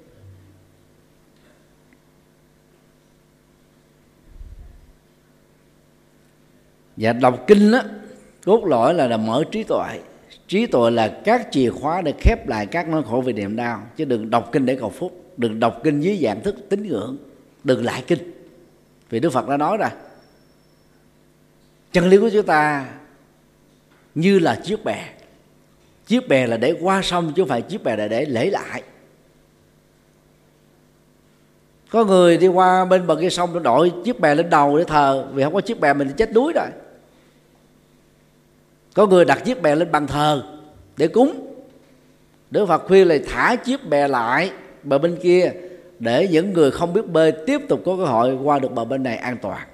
Và đọc kinh á, cốt lõi là, là mở trí tuệ. Trí tuệ là các chìa khóa để khép lại các nỗi khổ về niềm đau. Chứ đừng đọc kinh để cầu phúc, đừng đọc kinh dưới dạng thức tín ngưỡng, đừng lại kinh. Vì Đức Phật đã nói rồi, chân lý của chúng ta như là chiếc bè. Chiếc bè là để qua sông, chứ không phải chiếc bè là để lễ lại. Có người đi qua bên bờ kia sông, nó đội chiếc bè lên đầu để thờ, vì không có chiếc bè mình chết đuối rồi. Có người đặt chiếc bè lên bàn thờ để cúng. Đức Phật khuyên là thả chiếc bè lại bờ bên kia, để những người không biết bơi tiếp tục có cơ hội qua được bờ bên này an toàn.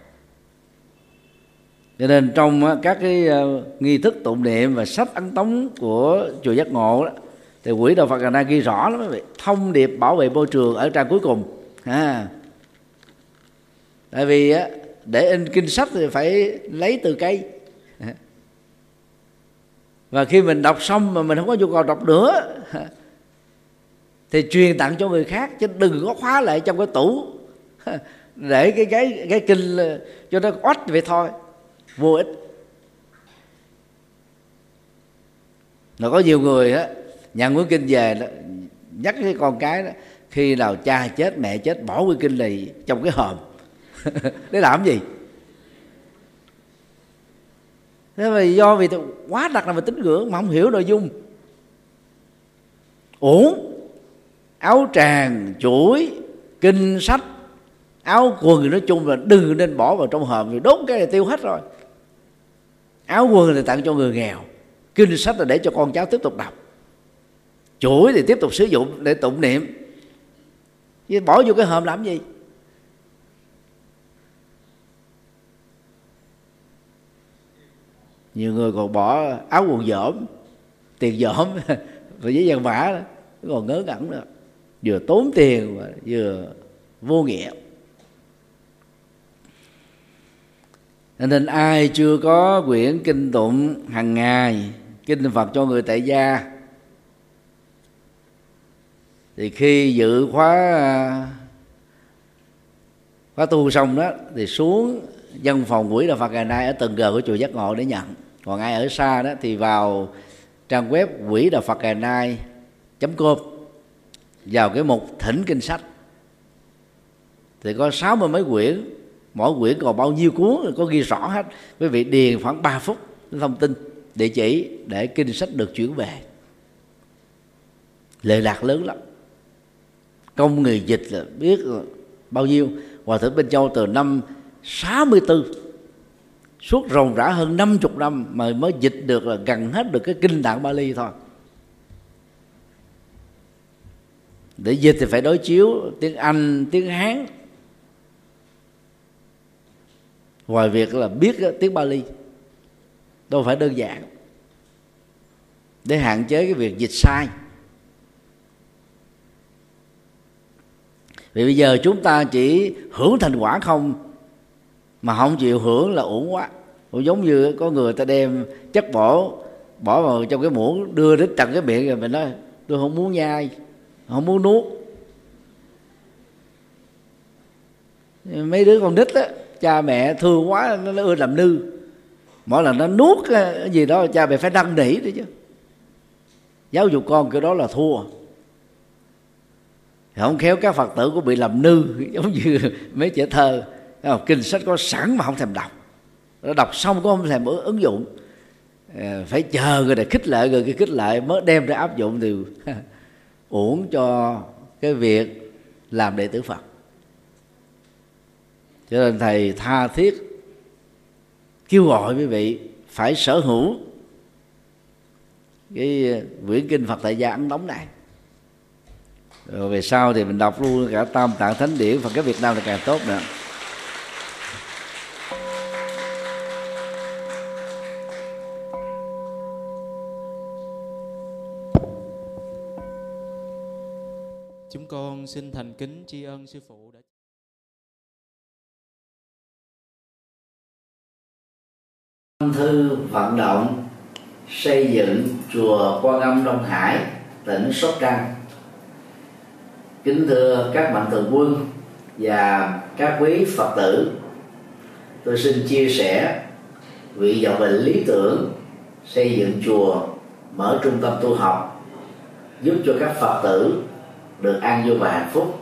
Cho nên trong các cái nghi thức tụng niệm và sách ấn tống của chùa Giác Ngộ đó, thì Quỹ Đạo Phật Đà Na ghi rõ lắm, thông điệp bảo vệ môi trường ở trang cuối cùng. À, tại vì á, để in kinh sách thì phải lấy từ cây, và khi mình đọc xong mà mình không có nhu cầu đọc nữa thì truyền tặng cho người khác, chứ đừng có khóa lại trong cái tủ để cái cái cái kinh cho nó oách vậy thôi, vô ích. Rồi có nhiều người á, nhận cuốn kinh về đó, nhắc cái con cái đó, khi nào cha chết mẹ chết bỏ cái kinh này trong cái hòm để làm gì? Thế mà do vì quá đặt là về tín ngưỡng mà không hiểu nội dung. Uổng. Áo tràng, chuỗi, kinh sách, áo quần nói chung là đừng nên bỏ vào trong hòm, vì đốt cái này tiêu hết rồi. Áo quần thì tặng cho người nghèo, kinh sách là để cho con cháu tiếp tục đọc, chuỗi thì tiếp tục sử dụng để tụng niệm, chứ bỏ vô cái hòm làm gì? Nhiều người còn bỏ áo quần dởm, tiền dởm và giấy vàng mã đó, còn ngớ ngẩn nữa, vừa tốn tiền và vừa vô nghĩa. Nên ai chưa có quyển kinh tụng hàng ngày, kinh Phật cho người tại gia, thì khi dự khóa khóa tu xong đó thì xuống văn phòng Quỹ Đạo Phật ngày nay ở tầng G của chùa Giác Ngộ để nhận. Còn ai ở xa đó thì vào trang web quỹ đạo phật ngày nay chấm com, vào cái mục thỉnh kinh sách thì có sáu mươi mấy quyển, mỗi quyển còn bao nhiêu cuốn có ghi rõ hết. Quý vị điền khoảng ba phút thông tin, địa chỉ để kinh sách được chuyển về. Lệ lạc lớn lắm. Công người dịch là biết bao nhiêu. Hòa thượng Bên Châu từ năm sáu mươi tư suốt ròng rã hơn năm mươi năm mà mới dịch được là gần hết được cái kinh Tạng Bali thôi. Để dịch thì phải đối chiếu tiếng Anh, tiếng Hán, ngoài việc là biết tiếng Bali, đâu phải đơn giản, để hạn chế cái việc dịch sai. Vì bây giờ chúng ta chỉ hưởng thành quả không, mà không chịu hưởng là uổng quá. Cũng giống như có người ta đem chất bổ bỏ vào trong cái muỗng đưa đến tận cái miệng, rồi mình nói tôi không muốn nhai, không muốn nuốt. Mấy đứa con nít á, cha mẹ thương quá nó ưa làm nư, mỗi lần nó nuốt cái gì đó cha mẹ phải năn nỉ đấy chứ. Giáo dục con kiểu đó là thua. Không khéo các Phật tử cũng bị làm nư, giống như mấy trẻ thơ, kinh sách có sẵn mà không thèm đọc, nó đọc xong cũng không thèm ứng dụng, phải chờ người này khích lệ, người kia khích lệ mới đem ra áp dụng, thì uổng cho cái việc làm đệ tử Phật. Cho nên thầy tha thiết kêu gọi quý vị phải sở hữu cái quyển kinh Phật tại gia Ấn Tống này. Rồi về sau thì mình đọc luôn cả Tam Tạng Thánh Điển, Phật cái Việt Nam là càng tốt nữa. Chúng con xin thành kính tri ân sư phụ đã thư vận động xây dựng chùa Quan Âm Đông Hải, tỉnh Sóc Trăng. Kính thưa các mạnh thường quân và các quý Phật tử, tôi xin chia sẻ vị vọng định lý tưởng xây dựng chùa, mở trung tâm tu học, giúp cho các Phật tử được an vui và hạnh phúc.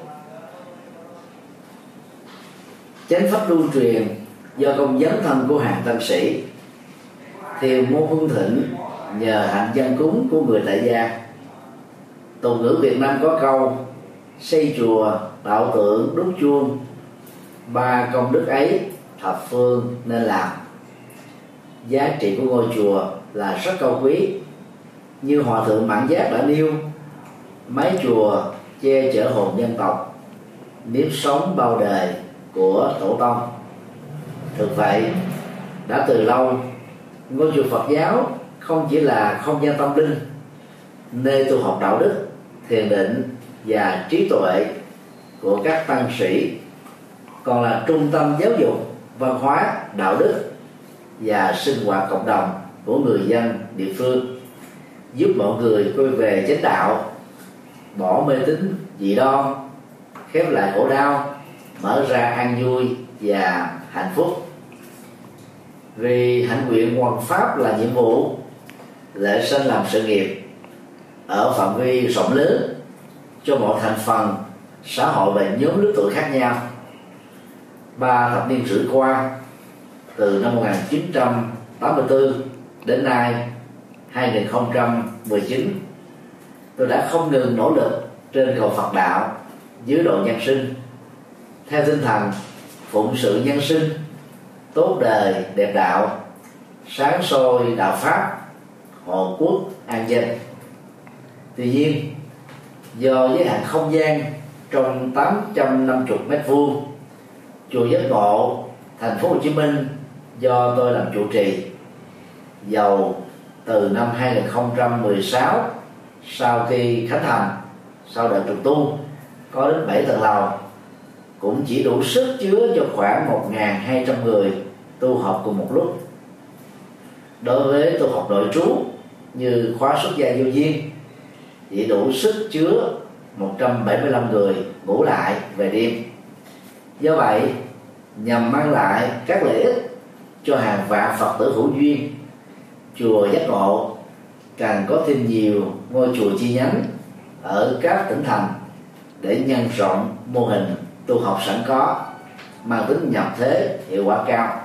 Chánh pháp lưu truyền do công dấn thân của hàng tăng sĩ, thiền môn hưng thịnh nhờ hạnh dân cúng của người tại gia. Tục ngữ Việt Nam có câu: xây chùa, tạo tượng, đúc chuông, ba công đức ấy thập phương nên làm. Giá trị của ngôi chùa là rất cao quý. Như Hòa thượng Mãn Giác đã nêu, mái chùa che chở hồn dân tộc, nếp sống bao đời của tổ tông. Thực vậy, đã từ lâu, ngôi chùa Phật giáo không chỉ là không gian tâm linh, nơi tu học đạo đức, thiền định và trí tuệ của các tăng sĩ, còn là trung tâm giáo dục, văn hóa, đạo đức và sinh hoạt cộng đồng của người dân địa phương, giúp mọi người quay về chánh đạo, bỏ mê tín dị đoan, khép lại khổ đau, mở ra an vui và hạnh phúc. Vì hạnh nguyện hoằng pháp là nhiệm vụ, lễ sanh làm sự nghiệp ở phạm vi rộng lớn cho mọi thành phần xã hội và nhóm lứa tuổi khác nhau. Ba thập niên rưỡi qua, từ năm một nghìn chín trăm tám mươi tư đến nay hai nghìn không trăm mười chín, tôi đã không ngừng nỗ lực trên cầu Phật đạo dưới độ nhân sinh, theo tinh thần phụng sự nhân sinh, tốt đời đẹp đạo, sáng soi đạo pháp, hộ quốc an dân. Tuy nhiên, do giới hạn không gian trong tám trăm năm mươi mét vuông, chùa Giác Ngộ, thành phố Hồ Chí Minh do tôi làm trụ trì, dầu từ năm hai nghìn không trăm mười sáu, sau khi khánh thành, sau đợt trùng tu, có đến bảy tầng lầu, cũng chỉ đủ sức chứa cho khoảng một nghìn hai trăm người tu học cùng một lúc. Đối với tu học nội trú như khóa xuất gia vô duyên, chỉ đủ sức chứa một trăm bảy mươi lăm người ngủ lại về đêm. Do vậy, nhằm mang lại các lợi ích cho hàng vạn Phật tử hữu duyên, chùa Giác Ngộ càng có thêm nhiều ngôi chùa chi nhánh ở các tỉnh thành để nhân rộng mô hình tu học sẵn có, mang tính nhập thế, hiệu quả cao.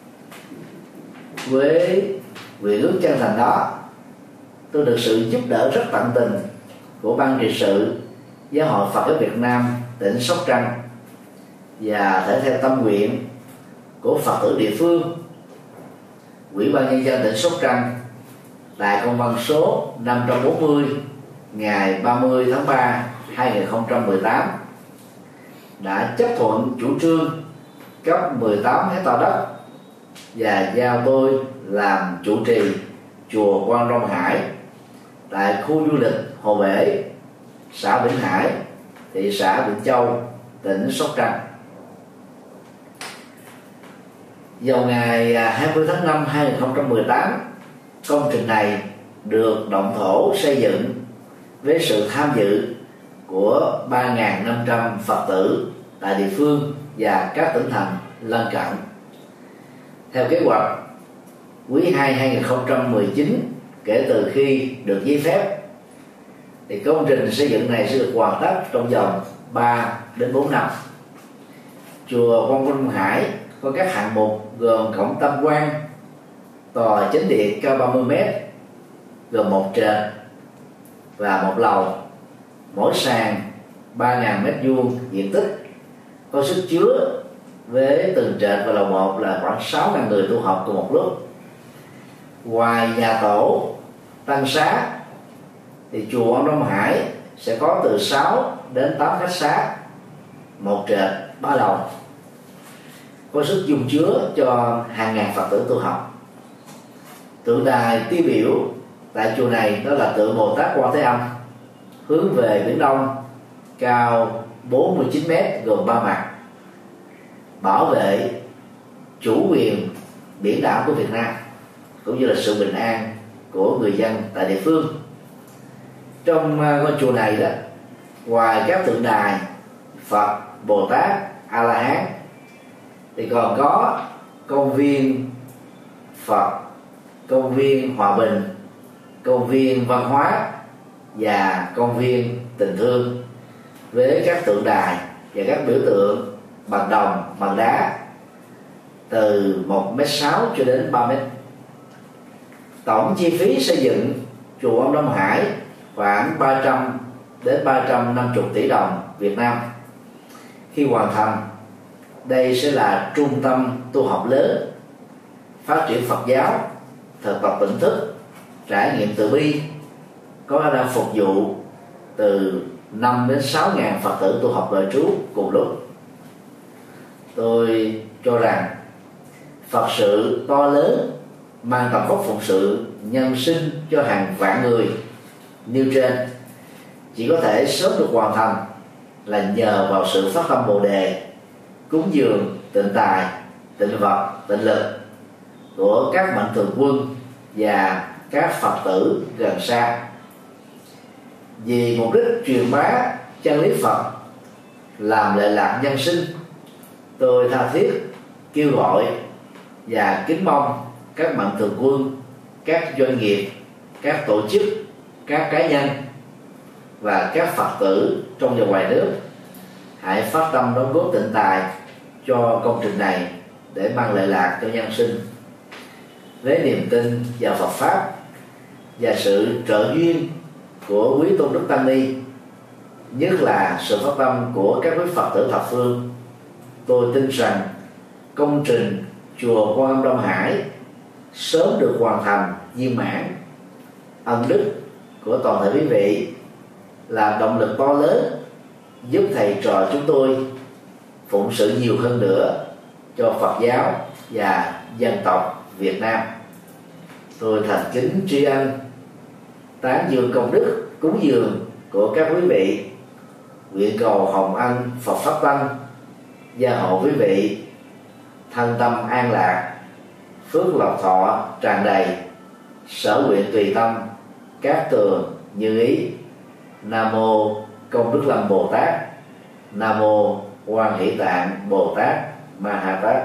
Với nguyện ước chân thành đó, tôi được sự giúp đỡ rất tận tình của ban trị sự Giáo hội Phật giáo Việt Nam tỉnh Sóc Trăng và thể theo tâm nguyện của Phật tử địa phương, Ủy ban nhân dân tỉnh Sóc Trăng tại công văn số năm trăm bốn mươi ngày ba mươi tháng ba hai nghìn không trăm mười tám đã chấp thuận chủ trương cấp mười tám héc ta đất và giao tôi làm chủ trì chùa Quan Đông Hải tại khu du lịch Hồ Bể, xã Vĩnh Hải, thị xã Vĩnh Châu, tỉnh Sóc Trăng. Vào ngày hai mươi tháng năm hai nghìn không trăm mười tám, công trình này được động thổ xây dựng với sự tham dự của ba nghìn năm trăm Phật tử tại địa phương và các tỉnh thành lân cận. Theo kế hoạch, quý hai hai nghìn không trăm mười chín, kể từ khi được giấy phép, thì công trình xây dựng này sẽ được hoàn tất trong vòng ba đến bốn năm. Chùa Quan Âm Đông Hải có các hạng mục gồm cổng tam quan, tòa chánh điện cao ba mươi mét, gồm một trệt và một lầu, mỗi sàn ba nghìn mét vuông diện tích, có sức chứa với từng trệt và lầu một là khoảng sáu nghìn người tu học cùng một lúc. Ngoài nhà tổ, tăng xá, thì chùa Quan Đông Hải sẽ có từ sáu đến tám khách xá, một trệt ba lầu, có sức dung chứa cho hàng ngàn Phật tử tu học. Tượng đài tiêu biểu tại chùa này đó là tượng Bồ Tát Quan Thế Âm, hướng về biển đông, cao bốn mươi chín mét gồm ba mặt, bảo vệ chủ quyền biển đảo của Việt Nam cũng như là sự bình an của người dân tại địa phương. Trong ngôi chùa này đó, ngoài các tượng đài Phật, Bồ Tát, A La Hán thì còn có công viên Phật, công viên Hòa Bình, công viên văn hóa và công viên tình thương với các tượng đài và các biểu tượng bằng đồng, bằng đá từ một mét sáu cho đến ba mét. Tổng chi phí xây dựng chùa Ông Đông Hải khoảng ba trăm đến ba trăm năm mươi tỷ đồng Việt Nam. Khi hoàn thành, đây sẽ là trung tâm tu học lớn, phát triển Phật giáo, thực tập tỉnh thức, trải nghiệm từ bi, có khả năng phục vụ từ năm đến sáu ngàn Phật tử tu học đời trú cùng lúc. Tôi cho rằng Phật sự to lớn mang tầm vóc phụng sự nhân sinh cho hàng vạn người nêu trên chỉ có thể sớm được hoàn thành là nhờ vào sự phát tâm Bồ đề, cúng dường, tịnh tài, tịnh vật, tịnh lực của các mạnh thường quân và các Phật tử gần xa. Vì mục đích truyền bá chân lý Phật, làm lệ lạc nhân sinh, tôi tha thiết kêu gọi và kính mong các mạnh thường quân, các doanh nghiệp, các tổ chức, các cá nhân và các Phật tử trong và ngoài nước hãy phát tâm đóng góp tịnh tài cho công trình này để mang lệ lạc cho nhân sinh. Với niềm tin vào Phật pháp và sự trợ duyên của quý tôn đức tăng ni, nhất là sự phát tâm của các quý Phật tử thập phương, tôi tin rằng công trình chùa Quan Âm Đông Hải sớm được hoàn thành viên mãn. Ân đức của toàn thể quý vị là động lực to lớn giúp thầy trò chúng tôi phụng sự nhiều hơn nữa cho Phật giáo và dân tộc Việt Nam. Tôi thành kính tri ân, tán dương công đức cúng dường của các quý vị, nguyện cầu hồng ân Phật pháp tăng gia hộ quý vị thân tâm an lạc, phước lộc thọ tràn đầy, sở nguyện tùy tâm, cát tường như ý. Nam mô Công Đức Lâm Bồ Tát. Nam mô Quan Hỷ Tạng Bồ Tát Ma Ha Tát.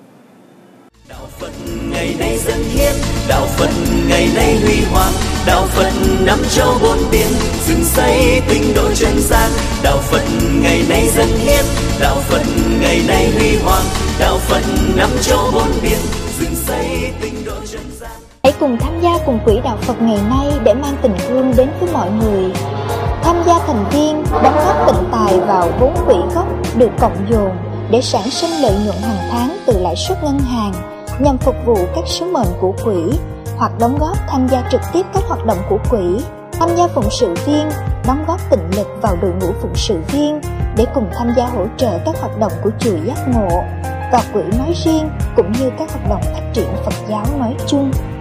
Đạo Phật ngày nay dân hiến, đạo Phật ngày nay huy hoàng, đạo Phật năm châu bốn biển, dựng xây tinh độ chân gian. Đạo Phật ngày nay dân hiến, đạo Phật ngày nay huy hoàng, đạo Phật năm châu bốn biển, dựng xây tinh độ chân gian. Hãy cùng tham gia cùng quỹ đạo Phật ngày nay để mang tình thương đến với mọi người. Tham gia thành viên, đóng góp tịnh tài vào vốn quỹ gốc được cộng dồn để sản sinh lợi nhuận hàng tháng từ lãi suất ngân hàng nhằm phục vụ các sứ mệnh của quỹ, hoặc đóng góp tham gia trực tiếp các hoạt động của quỹ, tham gia phụng sự viên, đóng góp tịnh lực vào đội ngũ phụng sự viên để cùng tham gia hỗ trợ các hoạt động của chùa Giác Ngộ và quỹ nói riêng cũng như các hoạt động phát triển Phật giáo nói chung.